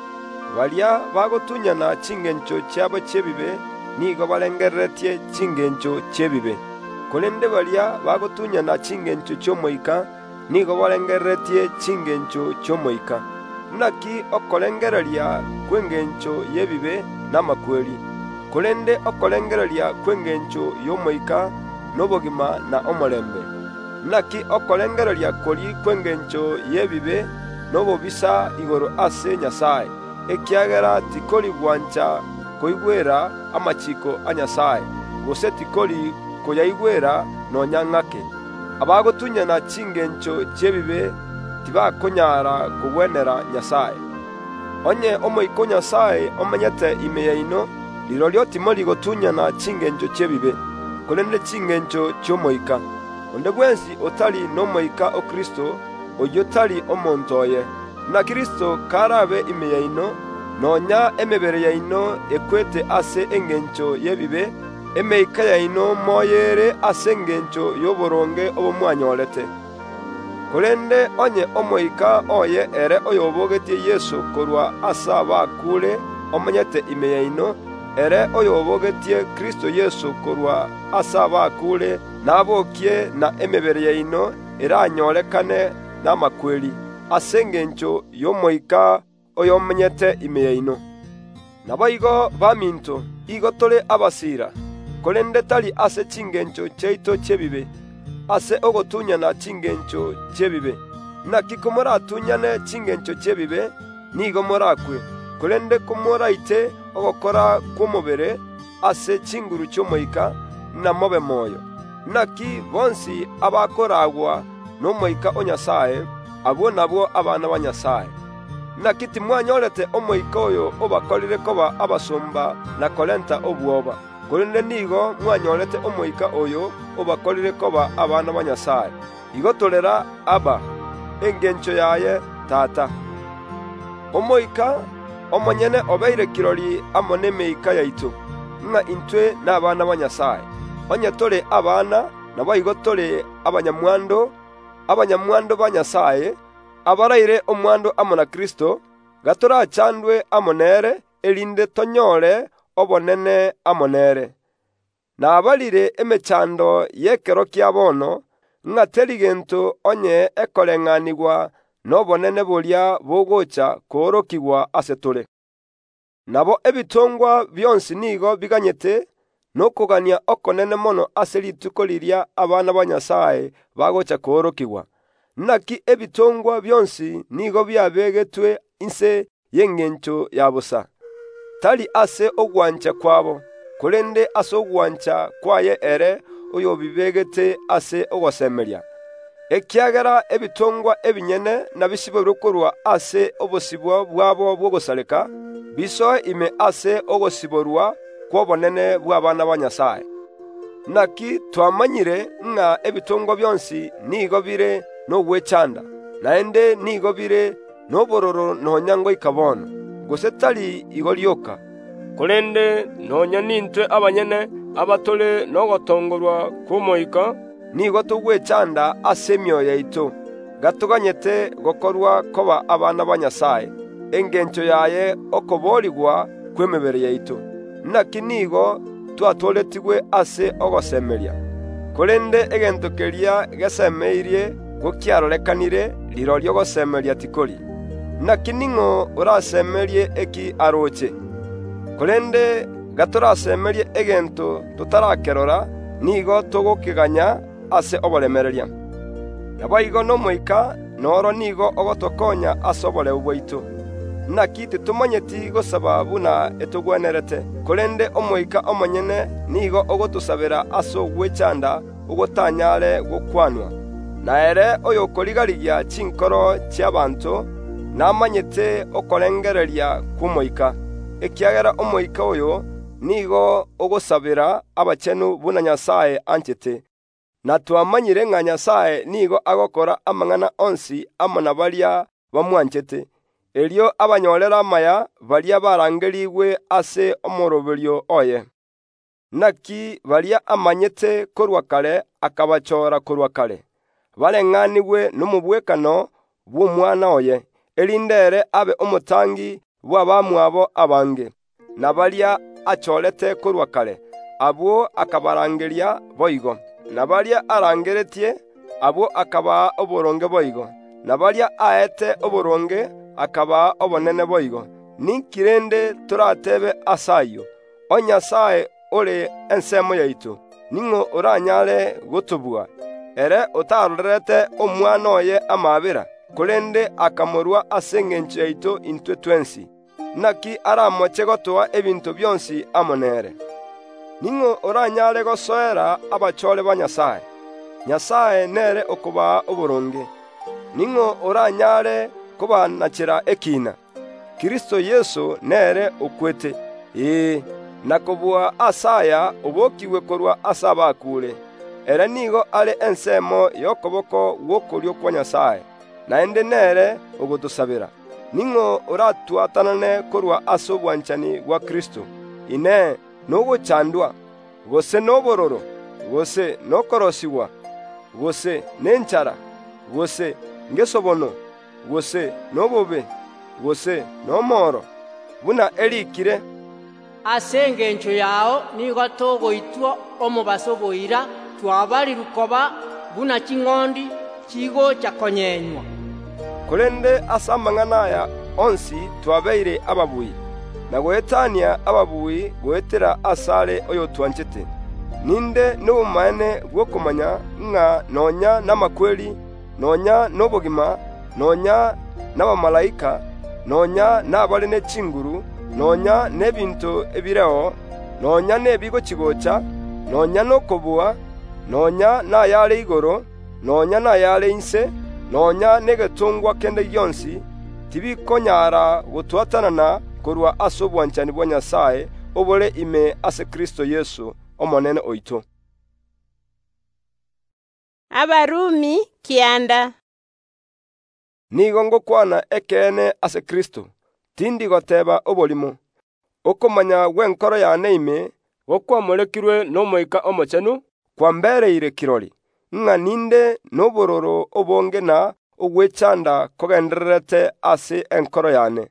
Balia bagotunyana chingencho cyabo chebibe, nigo balengeretie chingencho chebibe. Kolende balia bagotunyana chingencho chomoika, nigo balengeretie chingencho chomoika. Naki okolengereria kwengencho yebibe n'amakweli. Kolende okolengereria kwengencho yomoika n'obogima na omolembe. Naki okolengereria kori kwengencho yebibe n'obobisa igoro ase Nyasaye, ekiagera tikoli gwancha koigwera amachiko a Nyasaye, gose tikoli koyaigwera nonyang'ake. Abagotunyana chingencho chebibe tibakonyara kugwenera Nyasaye. Onye omoiko Nyasaye omenyete ime yaino, lirolio timoli gotunyana chingencho chebibe, kolende chingencho chomoika. Onde bwensi otali nomoika o Kristo, oyo tali omontoye. Na Kristo karabe ime yaino, nonya emebere yaino ekwete ase engencho yebibe, emeika yaino moyere ase engencho yoboronge obomwanyolete. Kolende onye omoika oye ere oyobogetie Yesu korwa asa bakule omanyete ime yaino, ere oyobogetie Kristo Yesu korwa asa bakule nabokie na emebere yaino eranyolekane n'amakweli ase engencho y'omoika oyomanyete ime yaino. Naboigo baminto igo tole abasira, kolende tali ase chingencho cheito chebibe, ase ogotunyana chingencho chebibe. Naki komoratunyane chingencho chebibe, nigo morakwe, kolende komoraite ogokora kw'omobere ase chinguru chomoika na mobe moyo. Naki bonsi abakoragwa n'omoika o Nyasaye, abo nabo abana ba Nyasaye. Naki timwanyolete omoika oyo obakolire koba abasumba na kolenta obwoba, kolende nigo mwanyolete omoika oyo obakolire koba abana ba Nyasaye. Igo tolera aba, engencho yaye tata. Omoika omonyene obeire kirori amo n'emeika yaitu, nga intwe n'abana ba Nyasaye. Onye tole abana, nabo igo tole abanyamwando ba Nyasaye, abaraire omwando amo na Kristo, gatorachandwe amonere, elinde tonyore obonene amonere. Na abalire emechando yekero kia bono, nga teri gento onye ekoreng'anigwa n'obonene boria bogocha koorokigwa ase tore. Nabo ebitongwa byonsi nigo biganyete n'okogania okonene mono ase rituko liria abana ba Nyasaye bagocha koorokigwa. Naki ebitongwa byonsi nigo byabegetwe inse y'engencho ya busa, tali ase ogwancha kwabo, kolende ase ogwancha kwaye ere oyo bibegete ase ogosemeria. Ekiagera ebitongwa ebinyene na bisiborwe korwa ase obosibwa bwabo bw'ogosaleka, bisoe ime ase ogosiborwa kw'obonene bw'abana ba Nyasaye. Naki twamanyire nga ebitongwa byonsi nigo bire n'ogwechanda, naende nigo bire n'obororo nonya ngoika bono, gose tali igo lyoka. Kolende nonya nintwe abanyene abatole n'ogotongorwa kw'omoika, nigo togwechanda ase emyoyo yaitu, gatoganyete gokorwa koba abana ba Nyasaye, engencho yaye okoborigwa kw'emebere yaitu. Naki nigo twatoletigwe ase ogosemeria. Kolende egento keria gesemeirie gokiarorekanire lirorio gosemeria tikori. Naki ning'o orasemerie eki aroche. Kolende gatorasemerie egento tutarakerora, nigo togokiganya ase oboremereria. Naboigo n'omoika noro nigo ogotokonya ase oboreu bwaitu. Naki titumanyeti gosaba buna etogwenerete, kolende omoika omonyene nigo ogotusabera ase ogwechanda ogotanyare gokwanwa. Na ere oyo okorigarigia chinkoro chiabanto namanyete okorengereria kw'omoika, ekiagera omoika oyo nigo ogosabera abachenu buna Nyasaye anchete. Na twamanyire ng'a Nyasaye nigo agokora amang'ana onsi amo na baria bamwanchete, elio abanyorera amaya baria barangerigwe ase omoroberio oye. naki baria amanyete korwa kare akabachora korwa kare, bareng'aniwe n'omubwekano bw'omwana oye, erindere abe omotangi bw'abamwabo abange. Na baria achorete korwa kare, abwo akabarangeria boigo, na baria arangeretie, abwo akabaa oboronge boigo, na baria aete oboronge akabaa obonene boigo. Ninkirende turatebe asayo, o Nyasaye ore ensemo yaitu, ning'o oranyare gotobua, ere otarorete omwana oye amabera, korende akamorwa ase eng'encho yaitu intwe twensi, naki aramoche gotoa ebinto byonsi amonere. Ning'o oranyare gosoera abachore ba Nyasaye, Nyasaye nere okobaa oboronge. Ning'o oranyare kobanachera ekina, Kristo Yesu nere okwete, nakobua asaya obokiwe korwa asa bakure. Ere nigo are ensemo y'okoboko gwokorio kwa Nyasaye, naende nere ogotosabera. Ning'o oratwatanane korwa ase obwanchani bwa Kristo, ine nogochandwa, gose nobororo, gose nokorosiwa, gose nenchara, gose ngesobono, gose nobobe, gose nomoro. Buna erikire, ase eng'encho yao nigo togoitwa omobaso boira twabari rukoba buna ching'ondi chigocha konyenywa. Korende ase amang'ana aya onsi twabeire ababui, na goetania ababui goetera asare oyo twanchete. Ninde n'obumaene bw'okomanya ng'a nonya n'amakweri, nonya n'obogima, nonya n'abamalaika, nonya n'abare n'echinguru, nonya n'ebinto ebireo, nonya n'ebigochigocha, nonya n'okobua, nonya n'ayare igoro, nonya n'ayare inse, nonya n'egetongwa kende gionsi, tibikonyara gotwatanana korwa ase obwanchani bwa Nyasaye obore ime ase Kristo Yesu omonene oito. Abarumi kianda. Nigo ngokwana ekene ase Kristo, tindi goteba obolimo. Okomanya gwenkoro yane ime, gokwamorekirwe n'omoika omochenu, kwambereire kirori, ng'a ninde n'obororo obonge na ogwechanda kogendererete ase enkoro yane.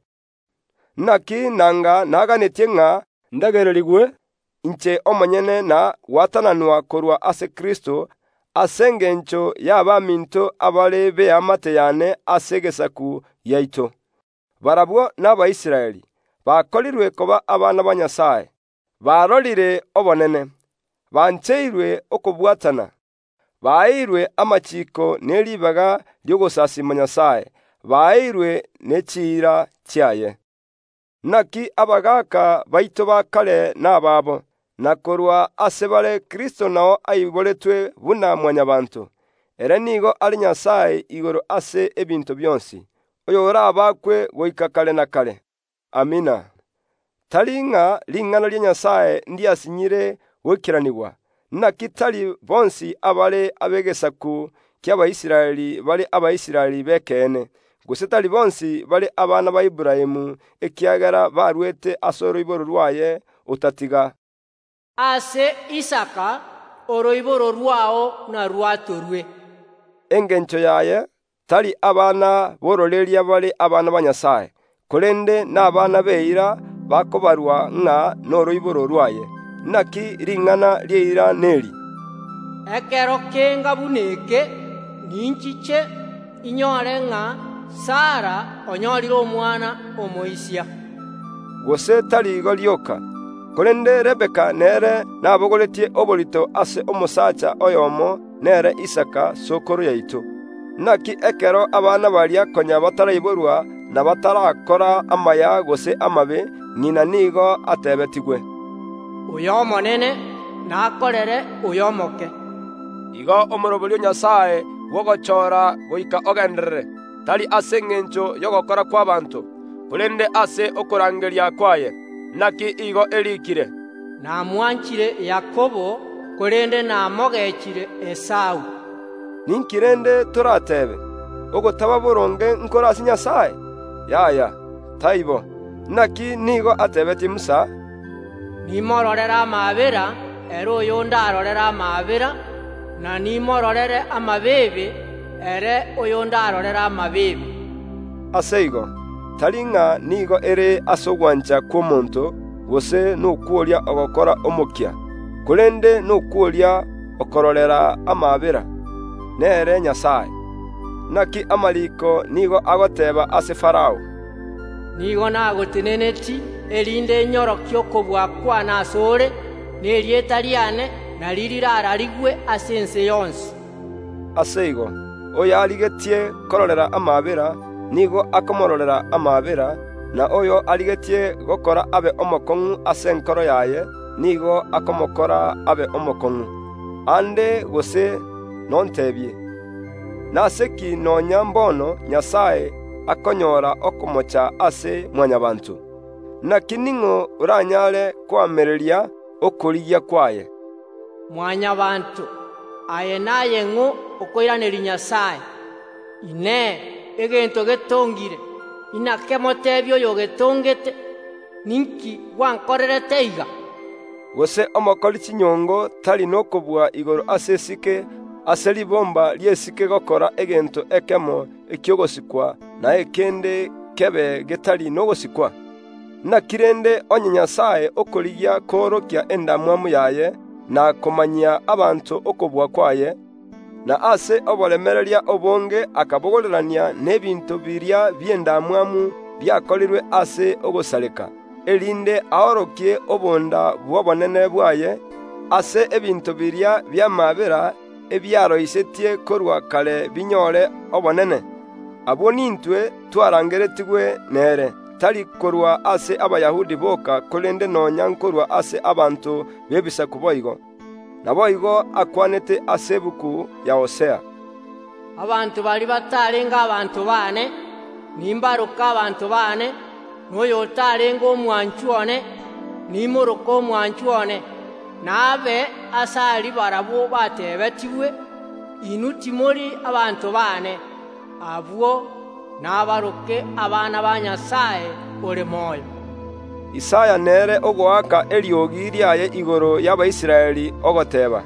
Naki nanga naganitie ng'a ndagererigwe, inche omonyene na gwatananwa korwa ase Kristo ase eng'encho y'abaminto abare beamate yane ase egesaku yaito. Barabwo n'Abaisiraeli bakorirwe koba abana ba Nyasaye, barorire obonene, bancheirwe okobwatana, baeirwe amachiko n'eribaga ry'ogosasima Nyasaye, baeirwe n'echiira chiaye. Naki abagaka baito ba kare n'ababo, na korwa ase bare Kristo nao aiboretwe buna mwanyabantu. Ere nigo ari Nyasaye igoro ase ebinto byonsi, oyo orabakwe goika kare na kare. Amina. Tari ng'a ring'ana rya Nyasaye ndiasinyire gwikiranigwa, naki tari bonsi abare abegesaku ky'Abaisiraeli bari Abaisiraeli bekene, gose tari bonsi bari abana ba Iburahimu ekiagera barwete ase oroiboro rwaye otatiga. Ase Isaka oroiboro rwao na rwatorwe. Eng'encho yaye tari abana bororeria bari abana ba Nyasaye, korende n'abana beira bakobarwa ng'a n'oroiboro rwaye, naki ring'ana ryeira neri. Ekero kenga buneke ninchiche inyore ng'a Sara onyorire omwana omoisia. Gose tari igo rioka, korende Rebeka nere nabogoretie oborito ase omosacha oyomo nere Isaka sokoro yaitu. Naki ekero abana baria konya bataraiborwa na batarakora amaya gose amabe, ng'ina nigo atebetigwe. Oyo omonene nakorere oyo omoke. Igo omoroborio Nyasaye gogochora goika ogenderere, tari ase eng'encho yogokora kw'abantu, korende ase okorangeria kwaye. Naki igo erikire, namwanchire Yakobo korende namogechire Esau. Ninkirende toratebe ogotaba boronge nkora ase Nyasaye? Yaya, taibo. Naki nigo atebetie Musa, nimororera amabera ere oyo ndarorere amabera, na nimororere amabebe ere oyo ndarorere amabebe. Ase igo tari ng'a nigo ere ase ogwancha kw'omonto gose n'okworia ogokora omokia, korende n'okworia okororera amabera nere Nyasaye. Naki amariko nigo agoteba ase Farao, nigo nagoteneneti erinde enyorokia okobua kwana asore n'erieta riane narirararigwe ase ense yonsi. Ase igo oyo arigetie kororera amabera nigo akomororera amabera, na oyo arigetie gokora abe omokong'u ase enkoro yaye nigo akomokora abe omokong'u. Ande gose nontebie, nase ki nonya mbono Nyasaye akonyora okomocha ase mwanyabantu? Naki ning'o oranyare kwamereria okorigia kwaye? Mwanyabantu aye naye ng'o okoiraneri Nyasaye? Ine egento getongire inakemotebia oyo getongete, ninki gwankorerete iga? Gose omokori chinyongo tari nokobua igoro ase esike ase libomba liesike gokora egento ekemo ekiogosikwa na ekende kebe getari nogosikwa? Nakirende onye Nyasaye okorigia korokia endamwamu yaye na komanyia abantu okobua kwaye, na ase oboremereria obonge akabogorerania n'ebinto biria by'endamwamu byakorirwe ase ogosareka, erinde aorokie obonda bw'obonene bwaye ase ebinto biria by'amabera ebyaroisetie korwa kare binyore obonene. Abwo nintwe twarangeretigwe nere, tari korwa ase Abayahudi boka, korende nonya nkorwa ase abantu b'ebisaku boigo. Nabo igo akwanete ase ebuku ya Hosea, abantu bali batarenga abantu bane, nimbaruka abantu bane, n'oyo otarenga omwanchu one, nimoroka omwanchu one, nabe asali barabo batebetiwe, inu timori abantu bane, abwo nabaroke abana ba Nyasaye ore moyo. Isaya nere ogoaka eriogi riaye igoro y'Abaisiraeli ogoteba,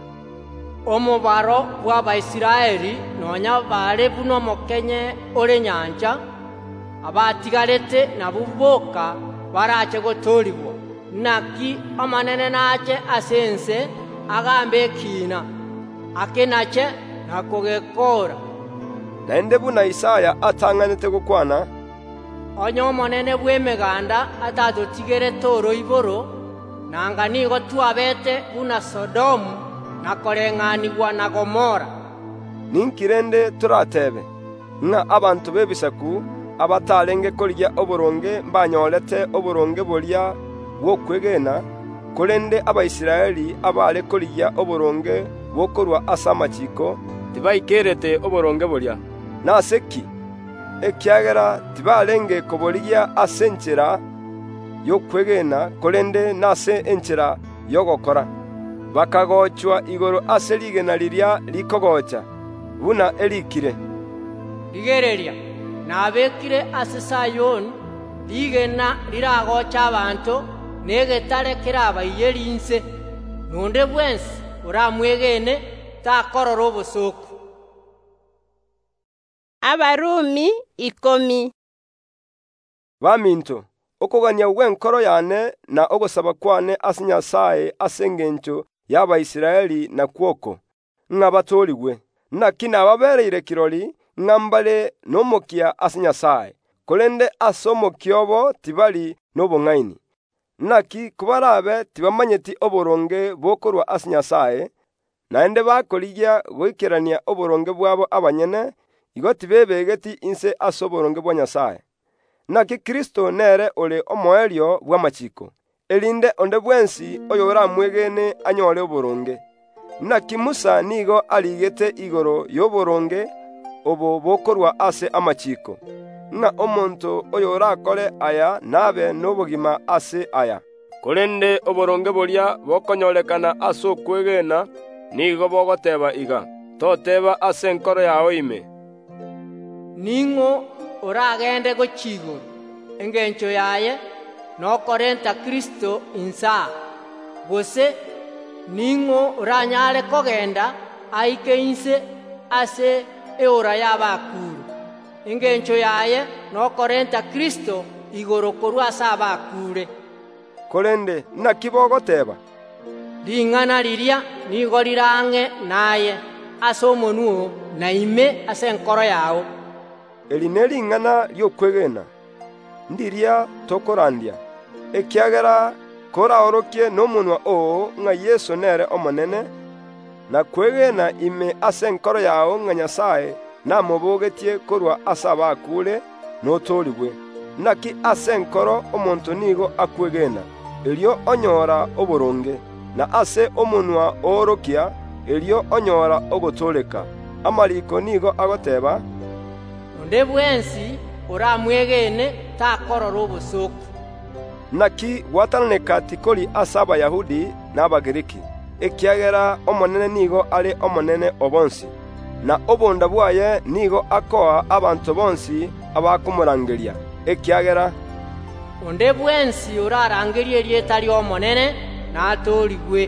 omubaro bw'Abaisiraeli nonya bare buno mokenye ore nyanja, abatigarete nabo boka barache gotoribwa, naki amanene nache ase ense agambe ekina akenache nakogekora. Naende buna Isaya atang'anete gokwana, onye omonene bw'emeganda atatotigerete oroiboro, nanga nigo twabete buna Sodomu na koreng'anigwa na Gomora. Ninkirende turatebe ng'a abantu b'ebisaku abatarenge korigia oboronge mbanyorete oboronge boria bw'okwegena, korende Abaisiraeli abare korigia oboronge bw'okorwa ase amachiko tibaikerete oboronge boria. Nase ki ekiagera tibarenge koborigia ase enchera y'okwegena, korende nase enchera y'ogokora. Bakagochwa igoro ase rigena riria rikogocha buna erikire, rigereria nabekire ase Sayoni rigena riragocha abantu negetare kerabaiyerinse, nonde bwensi oramwegene takorora obosoku. Abarumi 10. Baminto okogania gwenkoro yane na ogosaba kwane ase Nyasaye ase engencho y'Abaisiraeli na kwoko ng'a batorigwe, naki nababereire kirori ng'a mbare n'omokia ase Nyasaye, korende ase omokia obo tibari n'obong'aini. Naki kubarabe tibamanyeti oboronge bokorwa ase Nyasaye, naende bakorigia goikerania oboronge bwabo abanyene, igo tibebegeti inse ase oboronge bwa Nyasaye. Naki Kristo nere ore omoerio bw'amachiko, erinde onde bwensi oyo oramwegene anyore oboronge. Naki Musa nigo arigete igoro y'oboronge obo bokorwa ase amachiko, ng'a omonto oyo orakore aya nabe n'obogima ase aya. Korende oboronge boria bokonyorekana ase okwegena nigo bogoteba iga, toteba ase enkoro yawe ime. Ning'o oragende gochigoro engencho yaye nokorenta Kristo insa, gose ning'o oranyare kogenda aike inse ase eora y'abakuru, engencho yaye nokorenta Kristo igoro korwa ase abakure. Korende naki bogoteba? Ring'ana riria nigo rirang'e naye ase omonwa na ime ase enkoro yao. Eri ne ring'ana riokwegena ndiria tokorandia, ekiagera koraorokie n'omonwa oo ng'a Yesu nere omonene, na kwegena ime ase enkoro yao ng'a Nyasaye namobogetie korwa ase abakure notorigwe. Naki ase enkoro omonto nigo akwegena, erio onyora oboronge, na ase omonwa oorokia, erio onyora ogotoreka. Amariko nigo agoteba, onde bwensi oramwegene takorora obosoku. Naki gwatananeka tikori ase Abayahudi n'Abagiriki, ekiagera omonene nigo are omonene obonsi, na obonda bwaye nigo akoa abanto bonsi abakomorangeria, ekiagera onde bwensi orarangerie erieta ry'omonene natorigwe.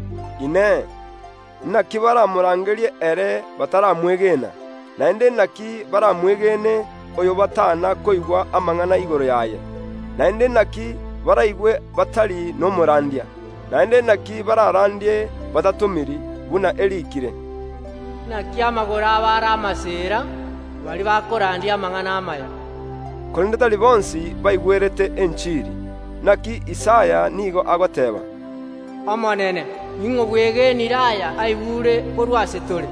Ine naki baramorangerie ere bataramwegena, naende naki baramwegene oyo batana koigwa amang'ana igoro yaye, naende naki baraigwe batari n'omorandia, naende naki bararandie batatumiri buna erikire. Naki amagoro abare amasera bari bakorandia amang'ana amaya. Korende tari bonsi baigwerete enchiri. Naki Isaya nigo agoteba, omonene ning'o bwegenire aya aigure korwa ase tore.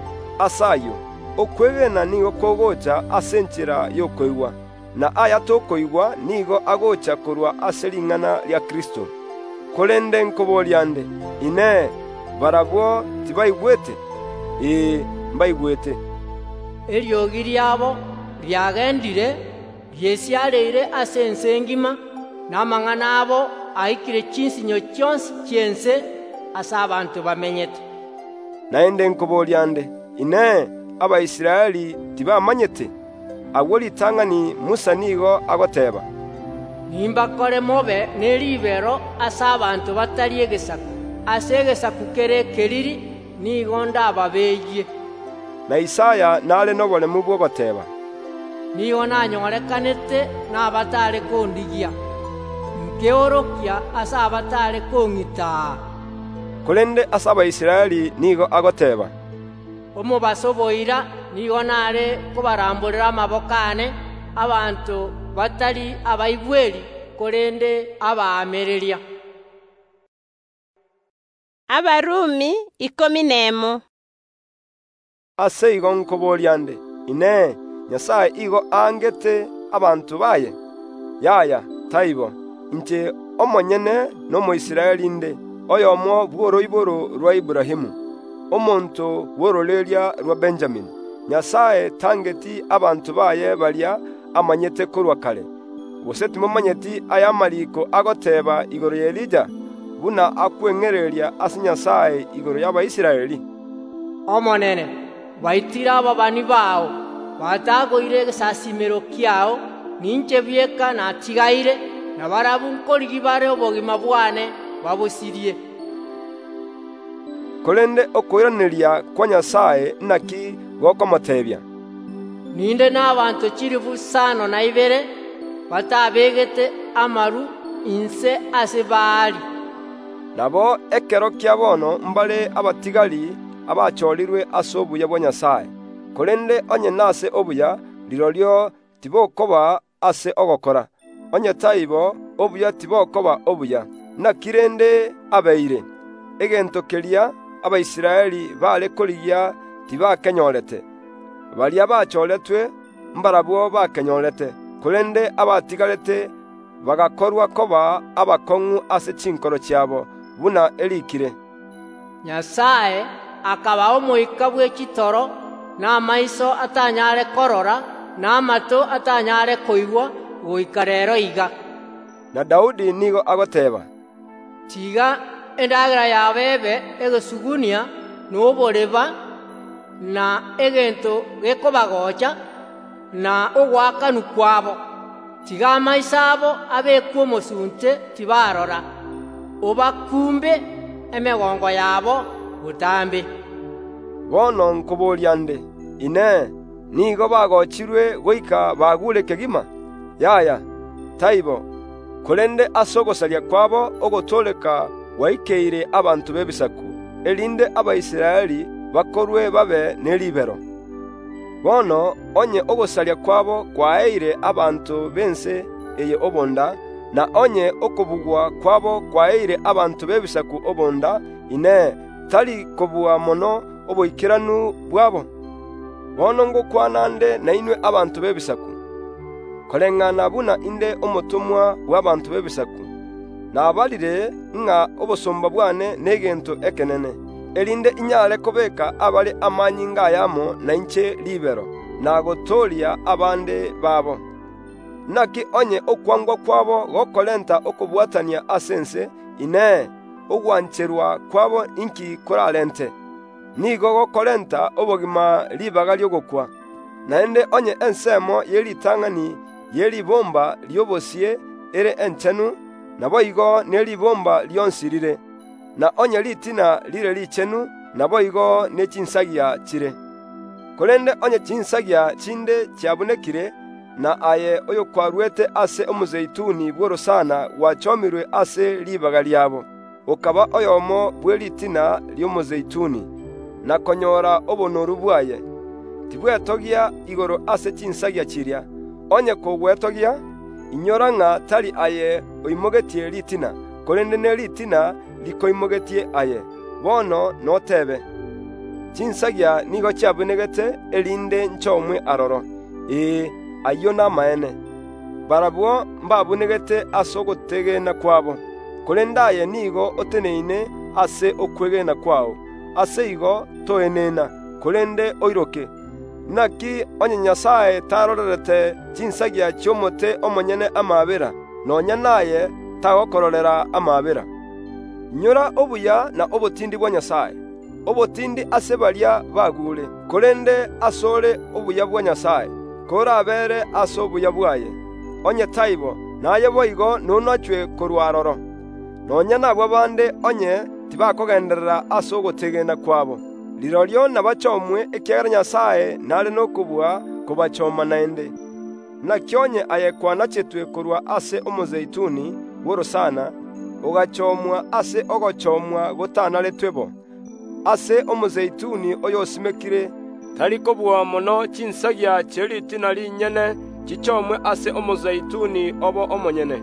Asayo okwegena nigo kogocha ase enchera y'okoigwa, na aya tokoigwa nigo agocha korwa ase ring'ana ria Kristo. Korende nkoboriande, ine barabwo tibaigwete? Mbaigwete. Eriogi riabo riagendire riesiareire ase ense engima, na amang'ana abo aikire chinsinyo chionsi chiense ase abanto bamenyete. Naende nkoboriande, ine Abaisiraeli tibamanyete? Agwo ritang'ani Musa nigo agoteba, nimbakore mobe neribero ase abanto batari egesaku, ase egesaku kere keriri nigo ndababeyie. Na Isaya nare noboremu bwogoteba, nigo nanyorekanete nabatare kondigia, nkeorokia ase abatare kong'ita. Korende ase Abaisiraeli nigo agoteba, omobaso boira nigo nare kobaramborera amaboko ane abanto batari abaigweri korende abaamereria. Abarumi 11. Ase igo nkoboriande, ine Nyasaye igo angete abantu baye? Yaya taibo, inche omonyene n'Omoisiraeli nde, oyomo bw'oroiboro rwa Iburahimu, omonto bw'ororeria rwa Benjamini. Nyasaye tangeti abantu baye baria amanyete korwa kare. Gose timomanyeti aya amariko agoteba igoro ya Elija, buna akweng'ereria ase Nyasaye igoro y'Abaisiraeli. Omonene baitira ababani bao batagoire egesasimero kiao, ninche bieka natigaire, na barabu nkorigi bare obogima bwane babosirie. Korende okoiraneria kwa Nyasaye naki gokomotebia, ninde n'abanto chirifu sano na ibere batabegete amaru inse ase baali. Nabo ekero kia bono mbare abatigari abachorirwe ase obuya bwa Nyasaye. Korende onye nase obuya rirorio tibokoba ase ogokora, onye taibo obuya tibokoba obuya. Nakirende abeire egento keria Abaisiraeli bare korigia tibakenyorete, baria bachoretwe mbarabwo bakenyorete. Korende abatigarete bagakorwa koba abakong'u ase chinkoro chiabo buna erikire. Nyasaye akaba omoika bw'ekitoro n'amaiso atanyare korora n'amato atanyare koigwa goika rero iga. Na Daudi nigo agoteba, tiga endagera yabebe egesugunia n'oboreba na egento gekobagocha na ogwakanu kwabo, tiga amaiso abo abekwa omosunte tibarora, obakumbe emegongo yabo butambi. Bono nkoboria nde, ine nigo bagochirwe goika bagure kegima? Yaya, taibo, kolende ase ogosaria kwabo ogotoleka waikeire abantu b'ebisaku, erinde Abaisiraeli bakorwe babe n'eribero. Bono onye ogosaria kwabo kwaeire abantu bense eye obonda, na onye okobugwa kwabo kwaeire abantu b'ebisaku obonda, ine tali kobua mono oboikiranu bwabo. Bono ngokwana nde na inwe abantu b'ebisaku, koleng'ana buna inde omotumwa bw'abantu b'ebisaku, nabalire ng'a obosomba bwane n'egento ekenene, erinde inyare kobeka abali amanyi ng'ayamo na inche libero, nagotoria abande babo. Naki onye okwangwa kwabo gokolenta okobwatania asense, ine ogwancherwa kwabo inki koralente, nigo gokolenta obogima libaga lyogokwa. Naende onye ensemo yeritang'ani yeribomba lyobosie ere enchenu, nabo igo neribomba lyonsirire, na onye litina lire lichenu, nabo igo nechinsagia chire. Kolende onye chinsagia chinde chiabonekire, na aye oyo kwarwete ase omuzeituni bworosana wachomirwe ase libaga lyabo, okaba oyomo bweritina ly'omuzeituni, na konyora obonoru bwaye, tibwetogia igoro ase chinsagia chiria. Onye kobwetogia, inyora ng'a tari aye oimogetie litina, kolende ne litina likoimogetie aye. Bono notebe, chinsagia nigo chiabonegete erinde nchomwe aroro. Ayo namaene, barabwo mbabonegete ase ogotegena kwabo, kolende aye nigo oteneine ase okwegena kwao, ase igo toenena, kolende oiroke. Naki onye Nyasaye tarorerete chinsagia chiomote omonyene amabera, nonya naye tagokororera amabera. Nyora obuya na obotindi bwa Nyasaye, obotindi ase baria bagure, kolende asore obuya bwa Nyasaye, kora abere ase obuya bwaye. Onye taibo naye boigo nunachwe korwaroro, nonya nabwo abande onye tibakogenderera ase ogotegena kwabo. Lirorio nabachomwe ekiagera Nyasaye nare nokobua kobachoma naende. Nakyonye ayekwanachetwe korwa ase omuzeituni bworosana, ogachomwa ase ogochomwa gotanaretwebo. Ase omuzeituni oyosimekire, tari kobua mono chinsagia cheritina linyene chichomwe ase omuzeituni obo omonyene.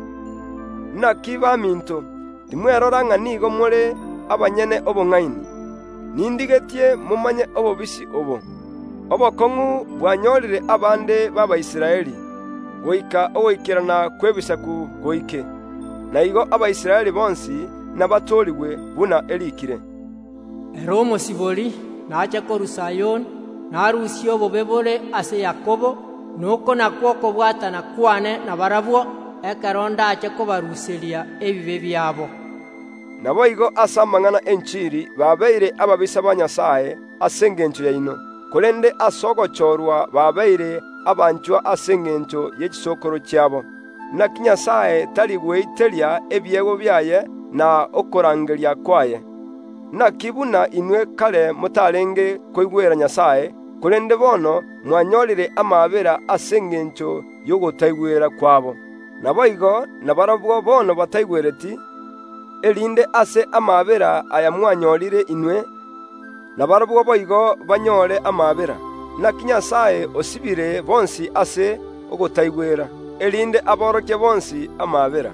Naki baminto, timwerora ng'a nigo more abanyene obong'aini. Nindigetie mumanye obobisi obo. Obokong'u bwanyorire abande b'Abaisiraeli, goika ogoikirana kwebisaku goike. Na igo Abaisiraeli bonsi nabatorigwe buna erikire. Ero omosibori nacha koru Sayoni, narusia obobe bore ase Yakobo, nuko nakwo okobwatana kwane na barabwo, ekero ndache kobaruseria ebibe byabo. Nabo igo ase amang'ana enchiri babeire ababisa ba Nyasaye ase engencho yaino, kolende ase ogochorwa babeire abanchwa ase engencho y'echisokoro chiabo. Naki Nyasaye tari gweiteria ebiego byaye na okorangeria kwaye. Naki buna inwe kare mutarenge koigwera Nyasaye, kolende bono mwanyorire amabera ase engencho y'ogotaigwera kwabo. Nabo igo nabarabwo bono bataigwereti, erinde ase amabera aya mwanyorire inwe, nabarabwo boigo banyore amabera. Naki Nyasaye osibire bonsi ase ogotaigwera, erinde aboroke bonsi amabera.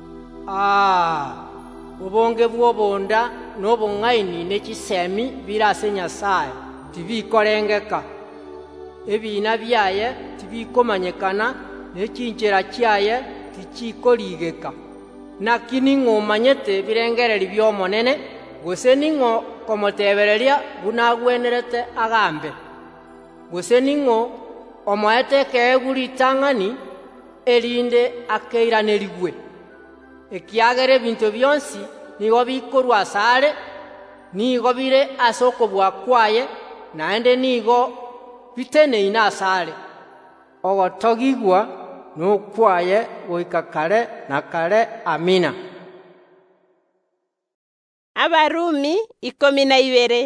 Obonge bw'obonda n'obong'aini n'echisemi bira ase Nyasaye tibikorengeka. Ebina byaye tibikomanyekana, n'echinchera chiaye tichikorigeka. Naki ning'o omanyete birengereri by'omonene, gose ning'o komotebereria bunagwenerete agambe, gose ning'o omoete ekeegu ritang'ani erinde akeiraneriwe. Ekiagera ebinto bionsi nigo bikorwa asare, nigo bire ase okobua kwaye, naende nigo biteneine asare. Ogotogigwa n'okwaye goika kare na kare. Amina. Abarumi 12.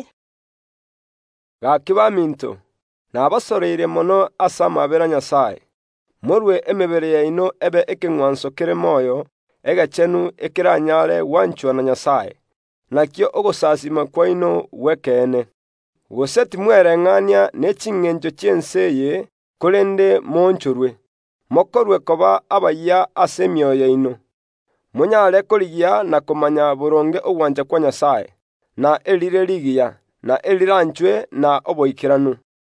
Gaki baminto nabasoreire mono ase amabera Nyasaye morwe emebere yaino ebe ekeng'wanso kere moyo egechenu ekiranyare wanchwa na Nyasaye nakio ogosasima kwaino wekene goseti mwereng'ania n'eching'encho chienseye korende monchorwe mokorwe koba abaya ase emioyo yaino munyare korigia na komanya boronge ogwancha kwa Nyasaye na erire rigia na eriranchwe na oboikiranu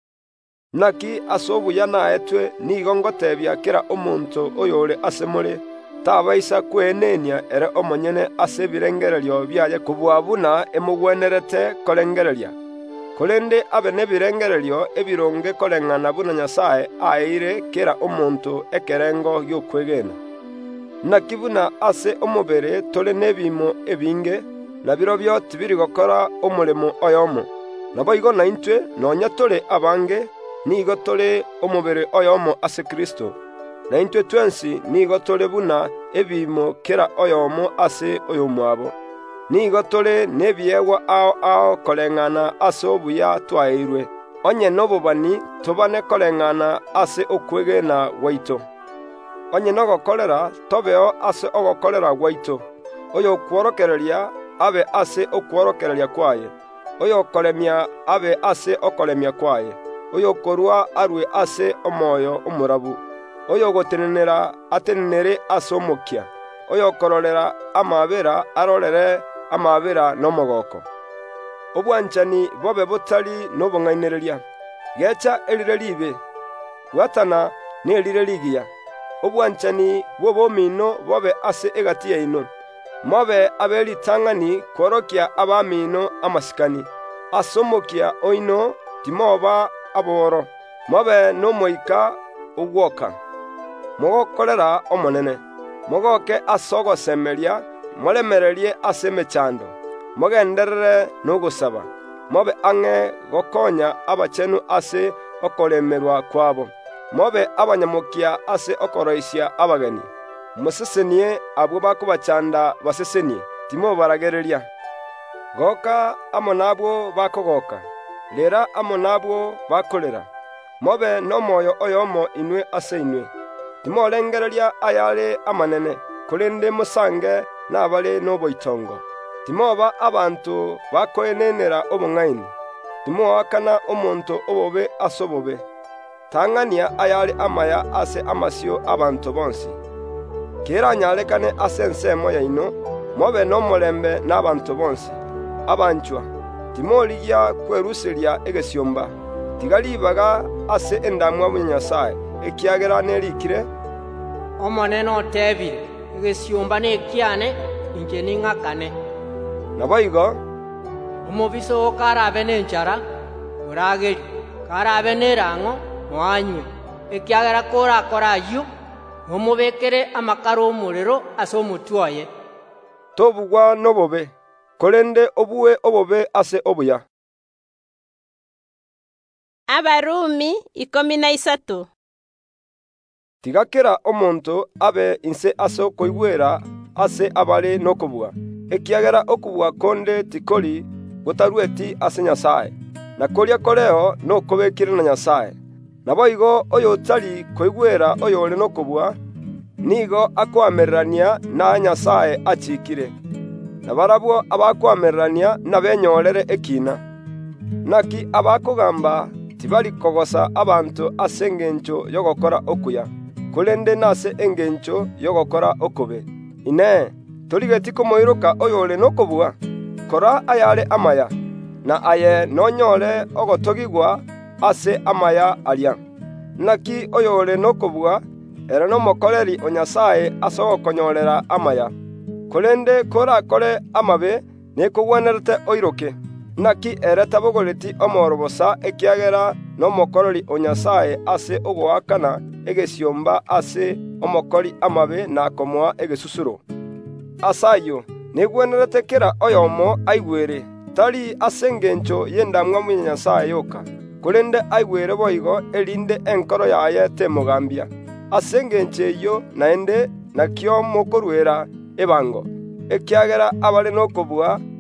naki ase obuya naetwe nigo ngotebia kera omonto oyore ase more tabaisa kwenenia ere omonyene ase ebirengererio biaye kobua buna emogwenerete korengereria korende abe nebirengererio ebironge koreng'ana buna Nyasaye aire kera omonto ekerengo giokwegena naki buna ase omobere tore nebimo ebinge na birobyo tibiri gokora omulemo oyomo nabo igo naintwe nonya tore abange nigo tore omobere oyomo ase Kristo naintwe twensi nigo tore buna ebimo kera oyomo ase oyomwabo nigo tore nebiewa ao koreng'ana ase obuya twairwe onye nobobani tobane koreng'ana ase okwegena gwaito onye nogokorera tobeo ase ogokorera gwaito oyo okworokereria abe ase okworokereria kwaye oyo okoremia abe ase okoremia kwaye oyo okorwa arwe ase omoyo omurabu oyo ogotenenera atenenere ase omokia oyo okororera amabera arorere amabera n'omogoko obwanchani bobe botari n'obong'ainereria gecha erire ribe gwatana n'erire rigia obwanchani bw'obomino bobe ase egati yaino mobe aberitang'ani kworokia abamino amasikani ase omokia oino timoba aboro mobe n'omoika ogwoka mogokorera omonene mogoke ase ogosemeria moremererie ase emechando mogenderere n'ogosaba mobe ang'e gokonya abachenu ase okoremerwa kwabo mobe abanyamokia ase okoroisia abageni musesenie abwo bakobachanda basesenie timo baragereria goka amo nabwo bakogoka lera amo nabwo bakorera mobe n'omoyo oyomo inwe ase inwe timorengereria ayare amanene korende musange n'abare n'oboitongo timoba abantu bakoenenera obong'aini timoakana omonto obobe ase obobe tang'ania ayare amaya ase amasio abantu bonsi kera nyarekane ase ensemo yaino mobe n'omorembe n'abantu bonsi abanchwa timorigia kweruseria egesiomba tigaribaga ase endamwa bwa Nyasaye ekiagera nerikire omonene otebire egesiomba nekiane inche ning'akane nabo igo omobiso karabe nenchara orageri karabe nerang'o moanywe ekiagera korakora aywo omobekere amakaro omorero ase omotwe oye tobugwa nobobe korende obuwe obobe ase obuya. Abarumi 13. Tigakera omonto abe inse ase okoigwera ase abare nokobua ekiagera okubua konde tikori gotarweti ase Nyasaye na koria koreo nokobekire na Nyasaye nabo igo oyo otari koigwera oyo ore nokobua nigo akwamererania na Nyasaye achikire na barabwo abakwamererania na benyorere ekina naki abakogamba tibali kogosa abantu ase engencho yogokora okuya kulende nase engencho yogokora okobe ine torigeti komoiroka oyo ore nokobua kora ayare amaya na aye nonyore ogotogigwa ase amaya aria naki oyo ore nokobua era nomokoreri onyasaye ase ogokonyorera amaya kolende kora kore amabe nekogwenerete oiroke naki ere tabogoreti omorobosa ekiagera nomokoreri onyasaye ase ogoakana egesiomba ase omokori amabe na komoa egesusuro asayo negwenerete kera oyomo aigwere tari ase engencho yendamwa mwa Nyasaye yoka kolende aigwere boigo erinde enkoro yaye temogambia ase engencho eyo naende nakio mokorwera ebango ekiagera abare nokobua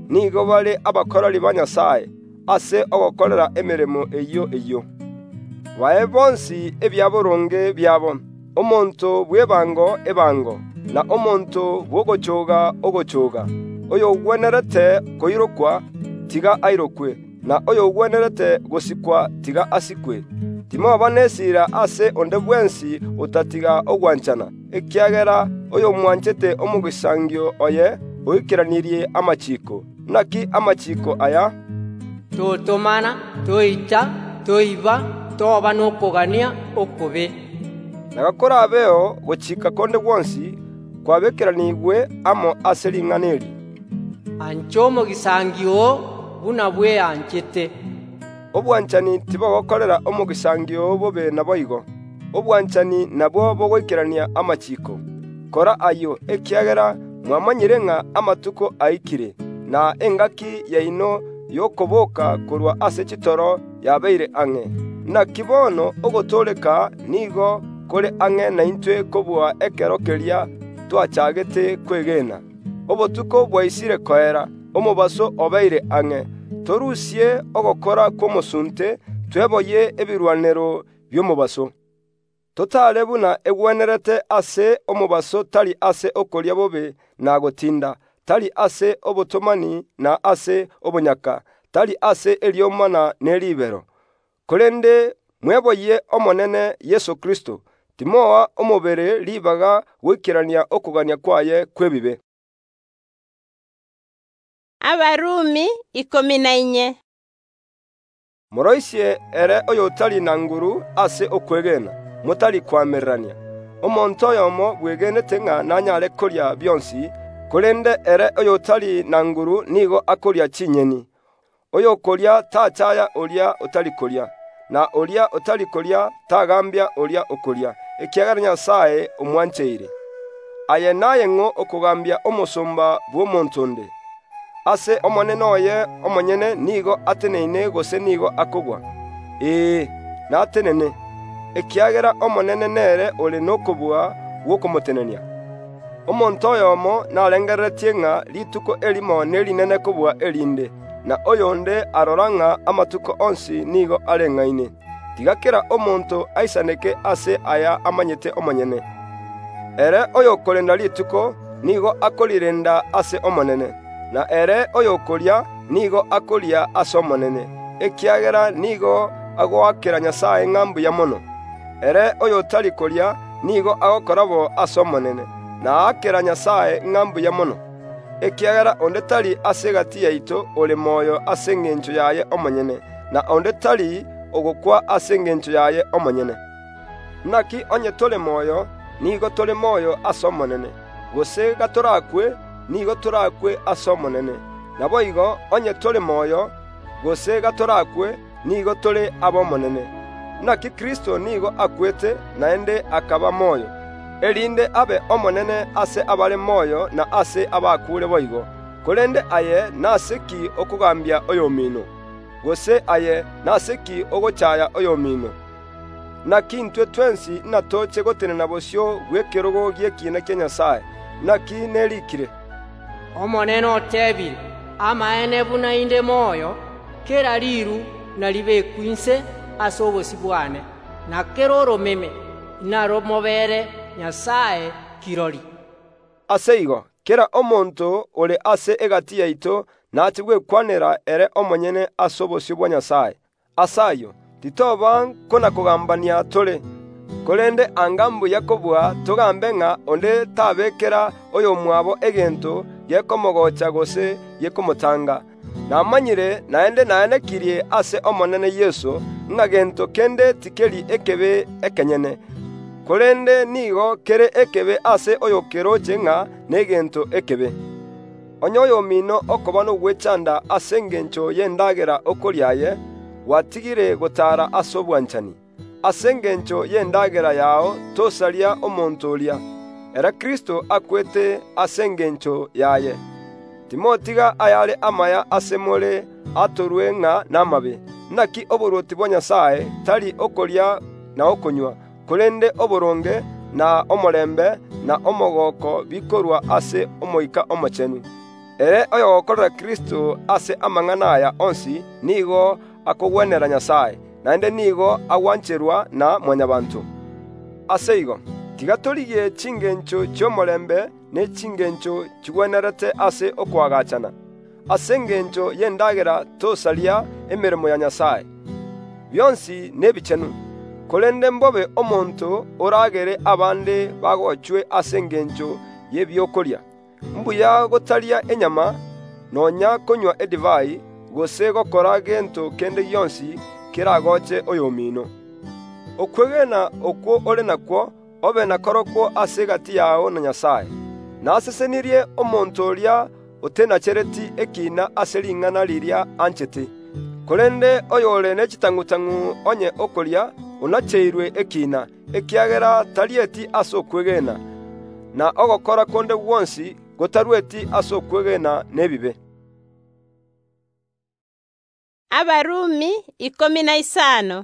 nigo bali abakorori ba Nyasaye ase ogokorera emirimo eyo. Bae bonsi ebyaboronge byabo, omonto bwebango ebango, na omonto bwogochoga ogochoga. Oyo gwenerete koirokwa tiga airokwe, na oyo gwenerete gosikwa tiga asikwe. Timo banesira ase onde bwensi utatiga ogwanchana, ekiagera oyo mwanchete omugisangio oye oikiranirie amachiko. Naki amachiko aya: totomana, toicha, toiba, toba nokogania okobe. Nagakora abeo gochika konde bwonsi kwabekeranigwe amo ase ring'aneri. Ancho omugisangio buna bwe anchete. Obwanchani tibogokorera omugisangio bobe naboigo. Obwanchani nabwo bogoikerania amachiko. Kora ayo ekiagera mwamanyire ng'a amatuko aikire, na engaki yaino yokoboka korwa ase chitoro yabeire ang'e. Na kibono ogotoleka nigo kore ang'e na intwe kobwa ekero keria twachagete kwegena. Obotuko bwaisire koera, omobaso obeire ang'e. Torusie ogokora kw'omosunte, tweboye ebirwanero by'omobaso. Totale buna egwenerete ase omobaso tali ase okoria bobe na gotinda, tali ase obotomani na ase obonyaka, tali ase eriomana n'eribero. Korende mweboye omonene Yesu Kristo, timoa omobere libaga gwikirania okugania kwaye kwebibe. Abarumi 14. Moroisie ere oyo tali na nguru ase okwegena, mutali kwamerania. Omonto yomo bwegenete ng'a nanyare koria byonsi, korende ere oyo tali na nguru nigo akoria chinyeni. Oyo koria tachaya oria otali koria, na oria otali koria tagambia oria okoria, ekiagera Nyasaye omwancheire. Aye naye ng'o okugambia omosomba bw'omontonde. Ase omonene oye omonyene nigo ateneine gose nigo akogwa. Natenene. Ekiagera omonene nere ole nokobua gwokomotenenia. Omonto oyomo narengeretie ng'a rituko elimo nerinene kobua erinde, na oyonde arora ng'a amatuko onsi nigo areng'aine. Tigakera omonto aisaneke ase aya amanyete omonyene. Ere oyo korenda rituko nigo akorirenda ase omonene, na ere oyo koria nigo akoria ase omonene, ekiagera nigo agoakera Nyasaye ng'ambu ya mono. Ere oyo tali koria nigo agokorabo ase omonene, na akera Nyasaye ng'ambu ya mono, ekiagera onde tali ase gati yaito ole moyo ase eng'encho yaye omonyene, na onde tali ogokwa ase eng'encho yaye omonyene. Naki onye tole moyo nigo tole moyo ase omonene, gose gatorakwe nigo torakwe ase omonene. Naboigo onye tole moyo gose gatorakwe nigo tole abo omonene. Naki Kristo nigo akwete naende akaba moyo, erinde abe omonene ase abale moyo na ase abakure boigo. Korende aye naseki okugambia oyomino, gose aye naseki ogochaya oyomino. Naki ntwe twensi natoche gotenena bosio bw'ekerogo giekina kia Nyasaye, naki nerikire. Omonene otebire, amaene buna inde moyo, kera riru naribe kwinse ase obosi bwane, na kero oromeme naro mobere Nyasaye kirori. Ase igo, kera omonto ole ase egati yaito natibwe kwanera ere omonyene ase obosi bwa Nyasaye. Asayo, titoba kona kugambania tole, korende angambu yakobua togambe ng'a onde tabekera oyo mwabo egento yekomogocha gose yekomotanga. Namanyire naende naenekirie ase omonene Yesu ng'a gento kende tikeri ekebe ekenyene, korende nigo kere ekebe ase oyo keroche ng'a negento ekebe. Onye oyo mino okoba nogwechanda ase engencho yendagera okoriaye, watigire gotara ase obwanchani. Ase engencho yendagera yao tosaria omonto oria, era Kristo akwete ase engencho yaye. Timotiga ayare amaya ase more atorwe ng'a namabe. Naki oboroti bwa Nyasaye tari okoria na okonywa, korende oboronge na omorembe na omogoko bikorwa ase omoika omochenu. ere oyogokorera Kristo ase amang'ana aya onsi nigo akogwenera Nyasaye, naende nigo agwancherwa na mwanyabanto. Ase igo tiga torigie chingencho chiomorembe ne chingencho chigwenerete ase okwagachana. Ase engencho y'endagera tosaria emeremo ya Nyasaye. Byonsi nebichenu, korende mbobe omonto oragere abande bagochwe ase engencho y'ebyokoria. Mbuya gotaria enyama, nonya konywa edivai, gose gokora gento kende gyonsi kiragoche oyomino. Okwegena okwo ore nakwo obe nakorokwo ase gati yao na Nyasaye. Nasesenirie omonto oria otenachereti ekina ase ring'ana riria anchete. Korende oyore nechitang'u-tang'u onye okoria onacheirwe ekina, ekiagera tarieti ase okwegena, na ogokora konde gwonsi gotarweti ase okwegena nebibe. Abarumi 15.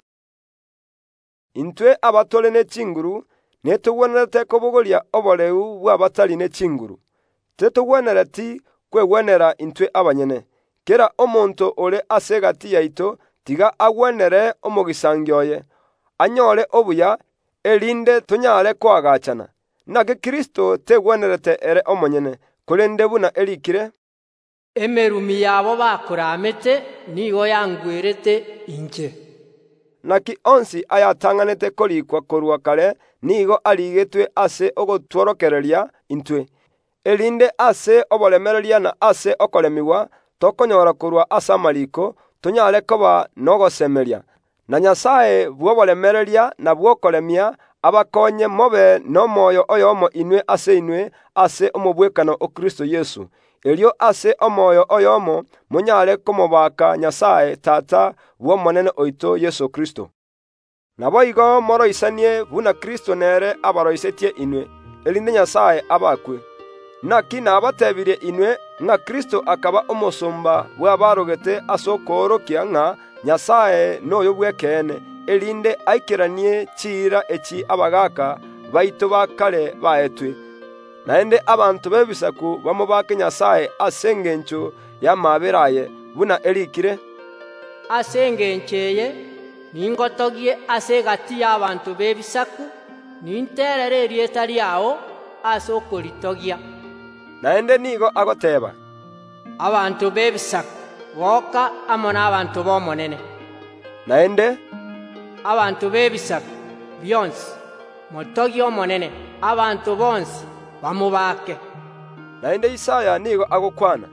Intwe abatole ne chinguru netugwenerete kobogoria oboreu bw'abatali ne chinguru. Tetugwenereti kwegwenera intwe abanyene. Kera omonto ore ase gati yaito tiga agwenere omogisangioye, anyore obuya erinde tonyare kwagachana. Nake Kristo tegwenerete ere omonyene, korende buna erikire, emerumi yabo bakoramete nigo yangwerete inche. Naki onsi ayatang'anete korikwa korwa kare nigo arigetwe ase ogotworokereria intwe, erinde ase oboremereria na ase okoremiwa tokonyora korwa ase amariko tonyare koba nogosemeria. Na Nyasaye bw'oboremereria na bw'okoremia abakonye mobe n'omoyo oyomo inwe ase omobwekano o Kristo Yesu. Erio ase omoyo oyomo monyare komobaka Nyasaye Tata bw'omonene oito Yesu Kristo. Nabo igo moroisanie buna Kristo nere abaroisetie inwe, erinde Nyasaye abakwe. Naki nabatebirie inwe ng'a Kristo akaba omosomba bw'abarogete ase okoorokia ng'a Nyasaye noyo bwekene, erinde aikeranie chira echi abagaka baito ba kare baetwe. Naende abantu bebisaku bamobake Nyasaye ase engencho y'amaberaye buna erikire, ase engencho eye ningotogie ase gati y'abantu bebisaku ninterere erieta riao ase okoritogia. Naende nigo agoteba, abantu bebisaku boka amo n'abantu bomonene. Naende abantu bebisaku byonsi motogie omonene, abantu bonsi bamubake. Naende Isaya nigo agokwana,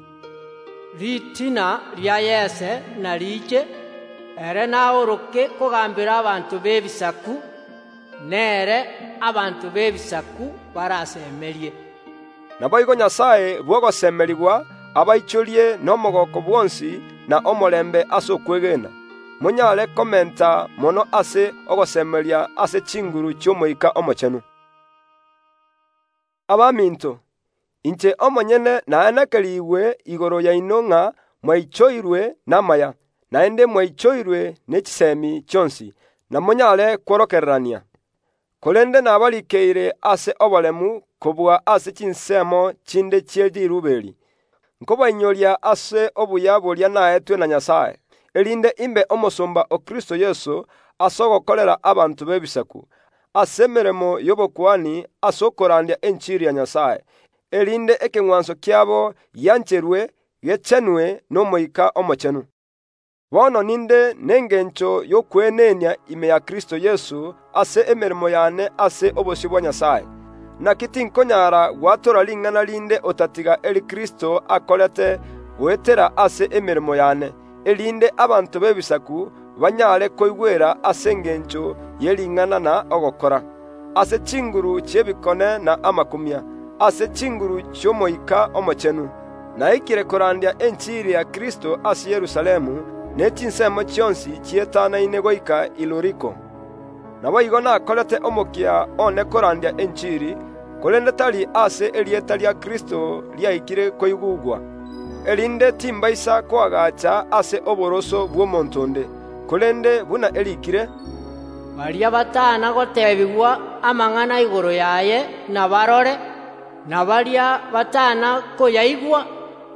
ritina ria Yese na rije ere naoroke kogambira abantu bebisaku nere abantu bebisaku barasemerie. Nabo igo Nyasaye bwogosemerigwa abaichorie n'omogoko bwonsi na omorembe ase okwegena. Monyare komenta mono ase ogosemeria ase chinguru chiomoika omochenu. Abaminto, inche omonyene naenekeriwe igoro yaino ng'a mwaichoirwe namaya, naende mwaichoirwe nechisemi chionsi, na monyare kworokererania. Korende nabarikeire ase oboremu kobua ase chinsemo chinde chiejiruberi. Nkobainyoria ase obuya boria naetwe na Nyasaye, erinde imbe omosomba o Kristo Yesu ase ogokorera abantu bebisaku, ase emeremo y'obokuani ase okorandia enchiri ya Nyasaye, erinde ekeng'wanso kiabo yancherwe gechenwe n'omoika omochenu. Bono ninde n'engencho y'okwenenia ime ya Kristo Yesu ase emeremo yane ase obosio bwa Nyasaye. Naki tinkonyara gwatora ring'ana rinde otatiga eri Kristo akorete goetera ase emeremo yane, erinde abantu bebisaku banyare koigwera ase engencho y'ering'ana na ogokora, ase chinguru chiebikone na amakumia, ase chinguru chiomoika omochenu, naikire korandia enchiri ya Kristo ase Yerusalemu, ne chinsemo chionsi chietanaine goika Iluriko. Nabo igo nakorete omokia one korandia enchiri, korende tari ase erieta ria Kristo riaikire koigugwa, erinde timbaisa kwagacha ase oboroso bw'omontonde, korende buna erikire, baria batana gotebigwa amang'ana igoro yaye na barore, na baria batana koyaigwa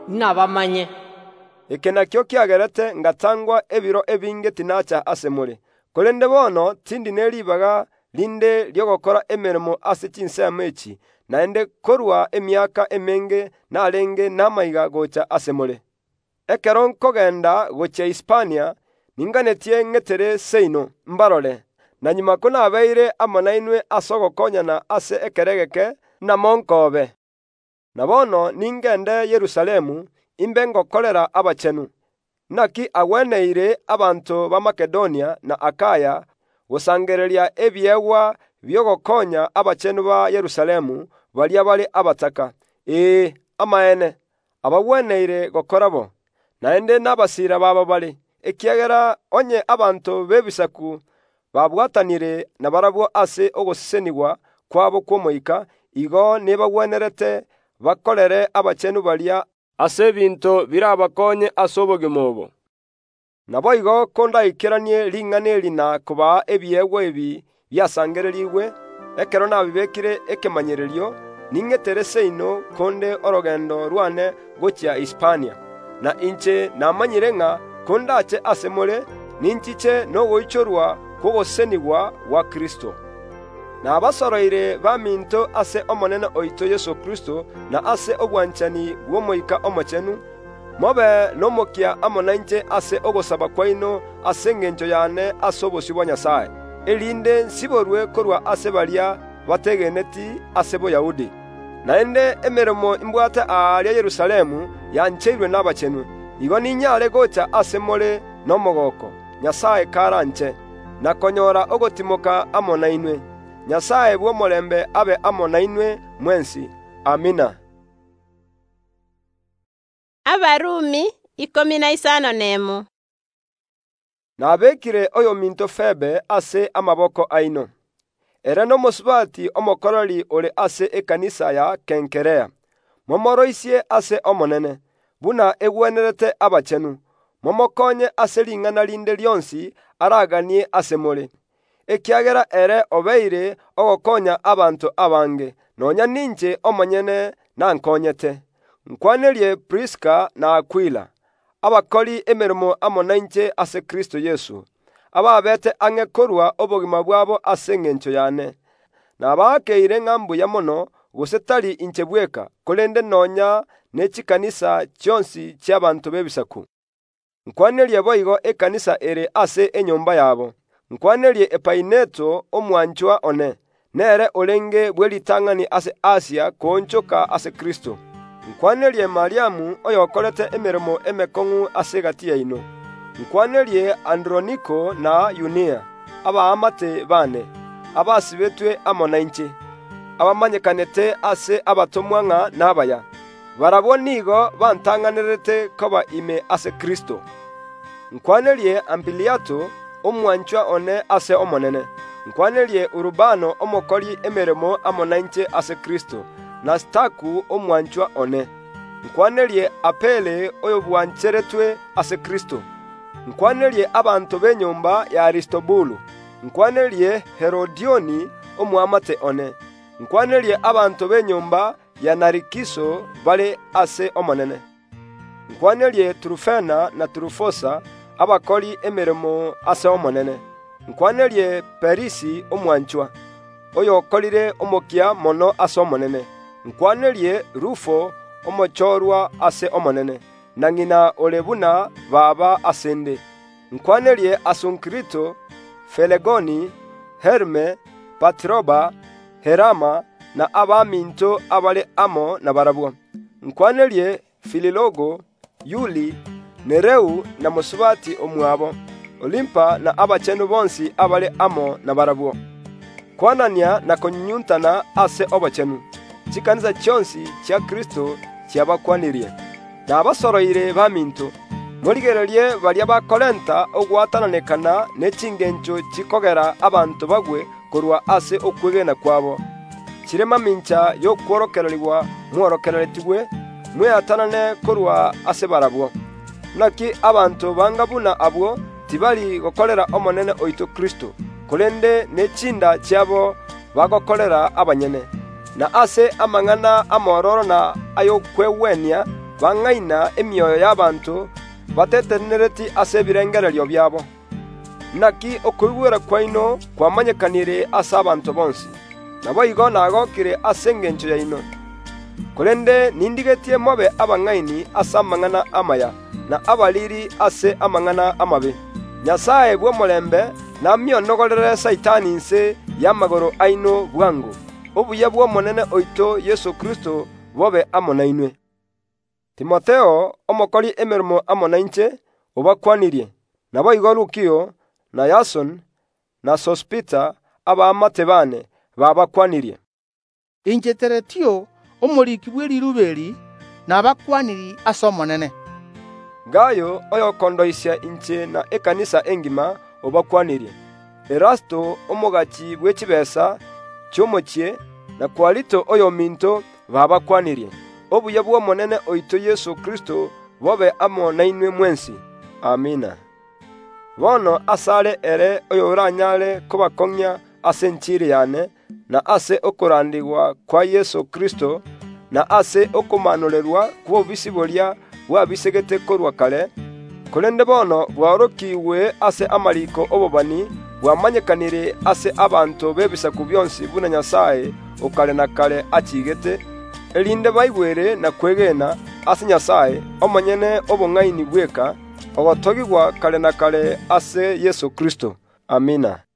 nabamanye. Eke nakyo kiagerete ngatangwa ebiro ebinge tinacha asemore. Kolende bono tindi neribaga linde lyogokora emeremo ase chinsemo echi, naende korwa emyaka emenge nalenge namaiga gocha asemore. Ekero nkogenda gocha Hispania, ninganetie ng'etere seino mbarore, na nyuma ko nabeire amo nainwe ase ogokonyana ase ekeregeke na monkobe. Na bono ningende Yerusalemu imbe ngokorera abachenu. Naki agweneire abanto ba Makedonia na Akaya gosangereria ebyegwa byogokonya abachenu ba Yerusalemu baria bali abataka. Amaene abagweneire gokorabo, naende nabasira baba bali ekiagera onye abanto bebisaku babwatanire na barabwo ase ogosisenigwa kwabo kwomoika, igo nibagwenerete bakorere abachenu baria ase binto birabakonye ase obogima obo. Nabo igo kondaikeranie ring'ana eri na koba ebyegwa ebi byasangererigwe, ekero nabibekire ekemanyererio, ning'etere seino konde orogendo rwane gochia Hispania. Na inche namanyire ng'a kondache asemore ninchiche nogoichorwa kwogosenigwa wa Kristo. Na abasoroire baminto ase omonene oito Yesu Kristo na ase obwanchani bw'omoika omochenu, mobe nomokia amonainche ase ogosaba kwaino ase eng'encho yane ase obosio bwa Nyasaye, erinde nsiborwe korwa ase baria bategeneti ase Boyahudi. Naende emeremo imbwate aria Yerusalemu yancheirwe n'abachenu, igo ninyare gocha ase more nomogoko. Nyasaye karanche na konyora ogotimoka amo nainwe. Nyasaye bw'omorembe abe amo nainwe mwensi. Amina. Abarumi 15:1. Nabekire oyo minto Febe ase amaboko aino. Ere nomosubati omokorori ore ase ekanisa ya Kenkerea. Momoroisie ase omonene, buna egwenerete abachenu. Momokonye ase ring'ana rinde lyonsi araganie asemore. Ekiagera ere obeire ogokonya abanto abange, nonya ninche omonyene nankonyete. Nkwanerie Priska na Aquila, abakori emeremo amonainche ase Kristo Yesu, ababete ang'e korwa obogima bwabo ase eng'encho yane. Nabakeire ng'ambu ya mono gose tari inche bweka, kolende nonya nechikanisa chionsi chiabanto bebisaku. Nkwanerie boigo ekanisa ere ase enyomba yabo. Nkwanerie Epaineto omwanchwa one, nere orenge bweritang'ani ase Asia konchoka ase Kristo. Nkwanerie Mariamu oyokorete emeremo emekong'u ase gati yaino. Nkwanerie Androniko na Yunia, abaamate bane, abasibetwe amonainche, abamanyekanete ase abatomwa ng'a nabaya. Barabo nigo bantang'anerete koba ime ase Kristo. Nkwanerie Ambiliato omwanchwa one ase omonene. Nkwanerie Urubano omokori emeremo amonainche ase Kristo, na Staku omwanchwa one. Nkwanerie Apele oyo bwancheretwe ase Kristo. Nkwanerie abanto b'enyomba ya Aristobulu. Nkwanerie Herodioni omwamate one. Nkwanerie abanto b'enyomba ya Narikiso bale ase omonene. Nkwanerie Trufena na Trufosa abakori emeremo ase omonene. Nkwanerie Perisi omwanchwa oyo okorire omokia mono ase omonene. Nkwanerie Rufo omochorwa ase omonene, na ng'ina orebuna baba asende. Nkwanerie Asunkrito, Felegoni, Herme, Patroba, Herama na abaminto abale amo na barabwo. Nkwanerie Fililogo, Yuli, Nereu na musubati omwabo, Olimpa na abachenu bonsi abale amo na barabwo. Kwanania na konyuntana ase obachenu. Chikanisa chionsi chia Kristo chiabakwanirie. Na abasoroire baminto, morigererie baria bakorenta ogwatananekana n'echingencho chikogera abantu bagwe korwa ase okwegena kwabo. Chirema mincha yo kworokererwa mworokereretigwe mweatanane korwa ase barabwo. Naki abantu bangabuna abwo tibali gokorera omonene oito Kristo, kolende n'echinda chiabo bagokorera abanyene. Na ase amang'ana amororo na ayo kwewenia bang'aina emioyo y'abantu batetenereti ase ebirengererio byabo. Naki okwigwera kwaino kwamanyekanire ase abantu bonsi, nabo igo nagokire ase engencho yaino. Korende nindigetie mobe abang'aini ase amang'ana amaya, na abaliri ase amang'ana amabe. Nyasaye bw'omolembe namionogorere Saitani nse y'amagoro aino bwango. Obuya bw'omonene oito Yesu Kristo bobe amo nainwe. Timotheo omokori emerimo amo nainche obakwanirie, nabo igo Lukio na Yason na Sospita abaamate bane babakwanirie. Inche Teretio omoriki bw'eriruberi nabakwaniri ase omonene. Gayo oyokondoisia inche na ekanisa engima obakwanirie. Erasto omogachi bw'echibesa chiomochie na Kwarito oyominto babakwanirie. Obuya bw'omonene oito Yesu Kristo bobe amo nainwe mwensi. Amina. Bono asare ere oyoranyare kobakong'ia ase enchiri yane, na ase okorandigwa kwa Yesu Kristo, na ase okomanorerwa kwa obisiboria bwabisegete korwa kare, korende bono bwaorokiwe ase amariko obobani bwamanyekanire ase abanto b'ebisaku byonsi buna Nyasaye okare na kare achigete, erinde baigwere na kwegena ase Nyasaye omonyene obong'aini bweka ogotogigwa kare na kare ase Yesu Kristo. Amina.